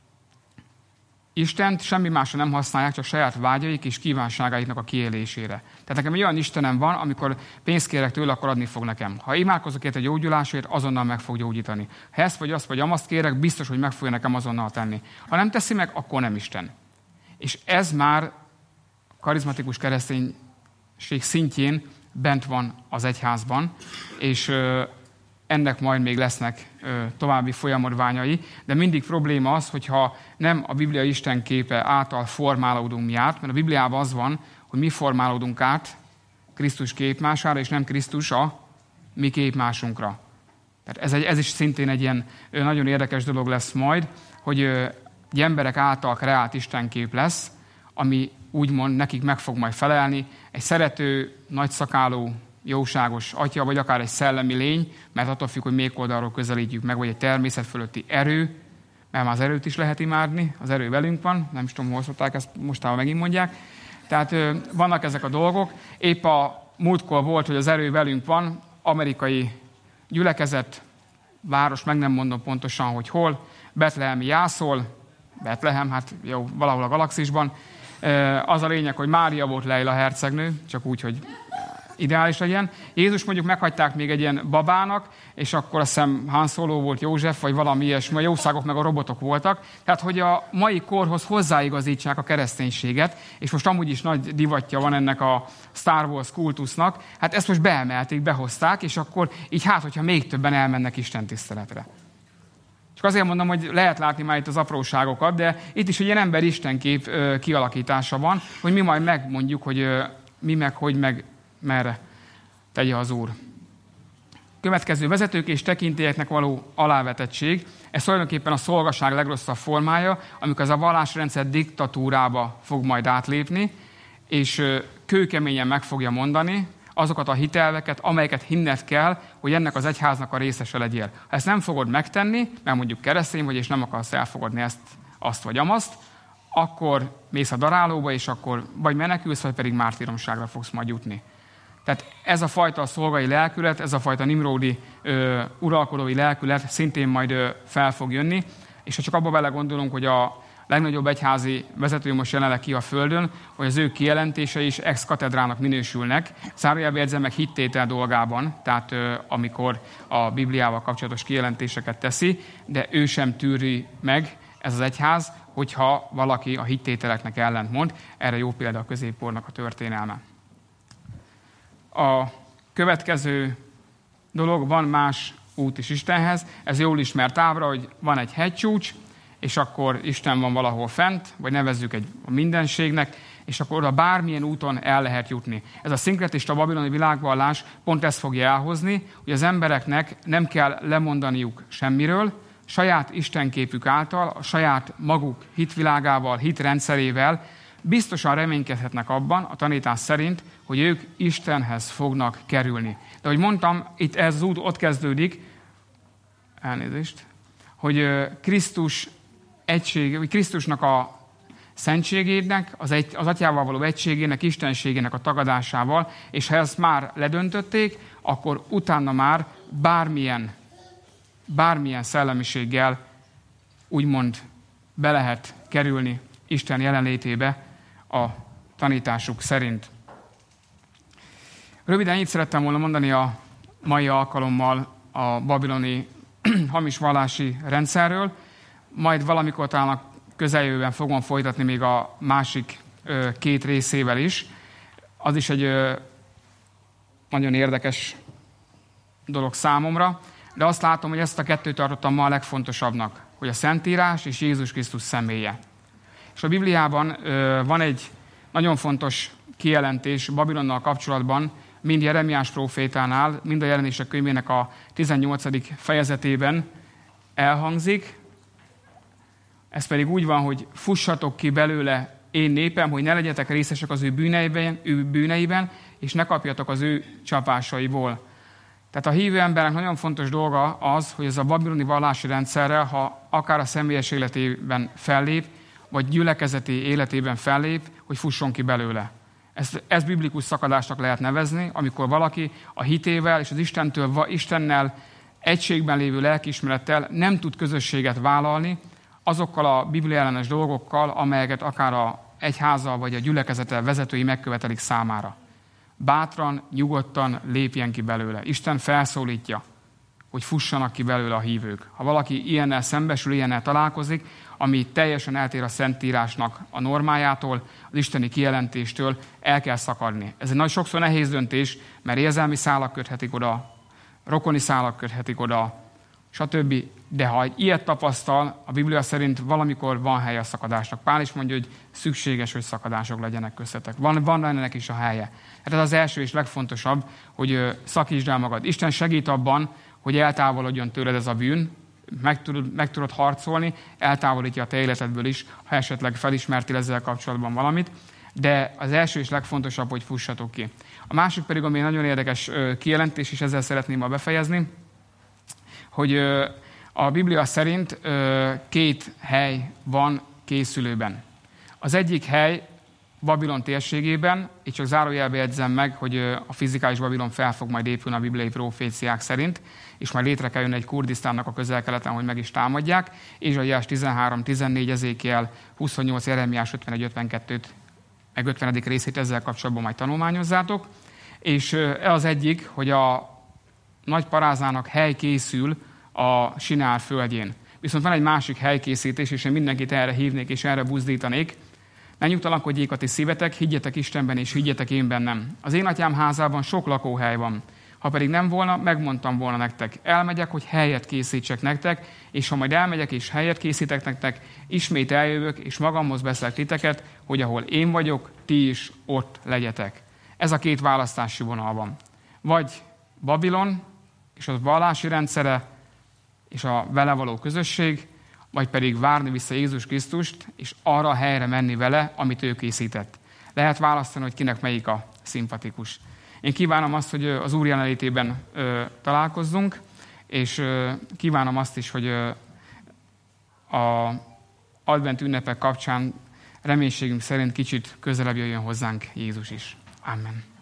Istent semmi másra nem használják, csak saját vágyaik és kívánságaiknak a kiélésére. Tehát nekem olyan Istenem van, amikor pénzt kérek tőle, akkor adni fog nekem. Ha imádkozok érte gyógyulásért, azonnal meg fog gyógyítani. Ha ezt vagy azt vagy amazt kérek, biztos, hogy meg fogja nekem azonnal tenni. Ha nem teszi meg, akkor nem Isten. És ez már karizmatikus kereszténység szintjén bent van az egyházban, és ennek majd még lesznek további folyamodványai, de mindig probléma az, hogyha nem a Biblia Isten képe által formálódunk mi át, mert a Bibliában az van, hogy mi formálódunk át Krisztus képmására, és nem Krisztus a mi képmásunkra. Tehát ez is szintén egy ilyen nagyon érdekes dolog lesz majd, hogy egy emberek által kreált istenkép lesz, ami úgymond nekik meg fog majd felelni, egy szerető, nagyszakálú, jóságos atya, vagy akár egy szellemi lény, mert attól függ, hogy melyik oldalról közelítjük meg, vagy egy természet fölötti erő, mert már az erőt is lehet imádni, az erő velünk van, nem is tudom, hol szokták, ezt mostában megint mondják. Tehát vannak ezek a dolgok. Épp a múltkor volt, hogy az erő velünk van, amerikai gyülekezet, város, meg nem mondom pontosan, hogy hol, betlehemi jászol, Betlehem, hát jó, valahol a galaxisban. Az a lényeg, hogy Mária volt Leila hercegnő, csak úgy, hogy ideális legyen. Jézus mondjuk meghagyták még egy ilyen babának, és akkor azt hiszem Han Solo volt József, vagy valami ilyesmi, a jószágok meg a robotok voltak. Tehát, hogy a mai korhoz hozzáigazítsák a kereszténységet, és most amúgy is nagy divatja van ennek a Star Wars kultusznak, hát ezt most beemelték, behozták, és akkor így hogyha még többen elmennek Isten tiszteletre. Csak azért mondom, hogy lehet látni már itt az apróságokat, de itt is egy ilyen ember-istenkép kialakítása van, hogy mi majd megmondjuk, hogy mi meg, hogy meg merre tegye az Úr. Következő, vezetők és tekintélyeknek való alávetettség. Ez tulajdonképpen a szolgaság legrosszabb formája, amikor ez a vallásrendszer diktatúrába fog majd átlépni, és kőkeményen meg fogja mondani azokat a hitelveket, amelyeket hinned kell, hogy ennek az egyháznak a részese legyél. Ha ezt nem fogod megtenni, mert mondjuk keresztény vagy, és nem akarsz elfogadni ezt, azt vagy amazt, akkor mész a darálóba, és akkor vagy menekülsz, vagy pedig mártíromságra fogsz majd jutni. Tehát ez a fajta szolgai lelkület, ez a fajta nimródi uralkodói lelkület szintén majd fel fog jönni, és ha csak abba belegondolunk, hogy a legnagyobb egyházi vezető most jelenleg ki a földön, hogy az ő kijelentései is ex-katedrának minősülnek, zárójelbe jegyzem meg hittétel dolgában, tehát amikor a Bibliával kapcsolatos kijelentéseket teszi, de ő sem tűri meg, ez az egyház, hogyha valaki a hittételeknek ellentmond. Erre jó példa a középkornak a történelme. A következő dolog, van más út is Istenhez. Ez jól ismert ábra, hogy van egy hegycsúcs, és akkor Isten van valahol fent, vagy nevezzük egy mindenségnek, és akkor oda bármilyen úton el lehet jutni. Ez a szinkretista babiloni világvallás pont ezt fogja elhozni, hogy az embereknek nem kell lemondaniuk semmiről, saját istenképük által, a saját maguk hitvilágával, hitrendszerével biztosan reménykedhetnek abban, a tanítás szerint, hogy ők Istenhez fognak kerülni. De ahogy mondtam, itt ez az út ott kezdődik, hogy Krisztus egység, Krisztusnak a szentségének, az atyával való egységének, istenségének a tagadásával, és ha ezt már ledöntötték, akkor utána már bármilyen szellemiséggel úgymond be lehet kerülni Isten jelenlétébe a tanításuk szerint. Röviden így szerettem volna mondani a mai alkalommal a babiloni hamis vallási rendszerről, majd valamikor talán a közeljövőben fogom folytatni még a másik két részével is. Az is egy nagyon érdekes dolog számomra, de azt látom, hogy ezt a kettőt tartottam ma a legfontosabbnak, hogy a Szentírás és Jézus Krisztus személye. És a Bibliában van egy nagyon fontos kijelentés Babilonnal kapcsolatban, mind Jeremiás prófétánál, mind a Jelenések könyvének a 18. fejezetében elhangzik. Ez pedig úgy van, hogy fussatok ki belőle, én népem, hogy ne legyetek részesek az ő bűneiben, és ne kapjatok az ő csapásaiból. Tehát a hívő embernek nagyon fontos dolga az, hogy ez a babiloni vallási rendszerrel, ha akár a személyes életében fellép, vagy gyülekezeti életében fellép, hogy fusson ki belőle. Ezt biblikus szakadásnak lehet nevezni, amikor valaki a hitével és az Istennel egységben lévő lelkiismerettel nem tud közösséget vállalni azokkal a biblia ellenes dolgokkal, amelyeket akár a egyháza vagy a gyülekezete vezetői megkövetelik számára. Bátran, nyugodtan lépjen ki belőle. Isten felszólítja, hogy fussanak ki belőle a hívők. Ha valaki ilyennel szembesül, ilyennel találkozik, ami teljesen eltér a Szentírásnak a normájától, az isteni kijelentéstől, el kell szakadni. Ez egy sokszor nehéz döntés, mert érzelmi szálak köthetik oda, rokoni szálak köthetik oda, stb. De ha egy ilyet tapasztal, a Biblia szerint valamikor van hely a szakadásnak. Pál is mondja, hogy szükséges, hogy szakadások legyenek köztetek. Van ennek is a helye. Hát ez az első és legfontosabb, hogy szakítsd el magad. Isten segít abban, hogy eltávolodjon tőled ez a bűn, meg tudod harcolni, eltávolítja a te életedből is, ha esetleg felismertél ezzel kapcsolatban valamit, de az első és legfontosabb, hogy fussatok ki. A másik pedig, ami nagyon érdekes kijelentés, és ezzel szeretném ma befejezni, hogy a Biblia szerint két hely van készülőben. Az egyik hely Babilon térségében, így csak zárójelbe jegyzem meg, hogy a fizikális Babilon fel fog majd épülni a bibliai proféciák szerint, és majd létre kell jönni egy Kurdisztánnak a közel-keleten, hogy meg is támadják. Ézsaiás 13, 14, Ezékiel 28, Jeremiás 51, 52-t, meg 50. részét ezzel kapcsolatban majd tanulmányozzátok. És az egyik, hogy a nagy parázának hely készül a Sinár földjén. Viszont van egy másik helykészítés, és én mindenkit erre hívnék, és erre buzdítanék. Ne nyugtalankodjék a ti szívetek, higgyetek Istenben, és higgyetek én bennem. Az én atyám házában sok lakóhely van. Ha pedig nem volna, megmondtam volna nektek. Elmegyek, hogy helyet készítsek nektek, és ha majd elmegyek, és helyet készítek nektek, ismét eljövök, és magamhoz veszlek titeket, hogy ahol én vagyok, ti is ott legyetek. Ez a két választási vonal van. Vagy Babilon, és az vallási rendszere, és a vele való közösség, vagy pedig várni vissza Jézus Krisztust, és arra a helyre menni vele, amit ő készített. Lehet választani, hogy kinek melyik a szimpatikus. Én kívánom azt, hogy az Úr jelenlétében találkozzunk, és kívánom azt is, hogy a advent ünnepek kapcsán reménységünk szerint kicsit közelebb jöjjön hozzánk Jézus is. Amen.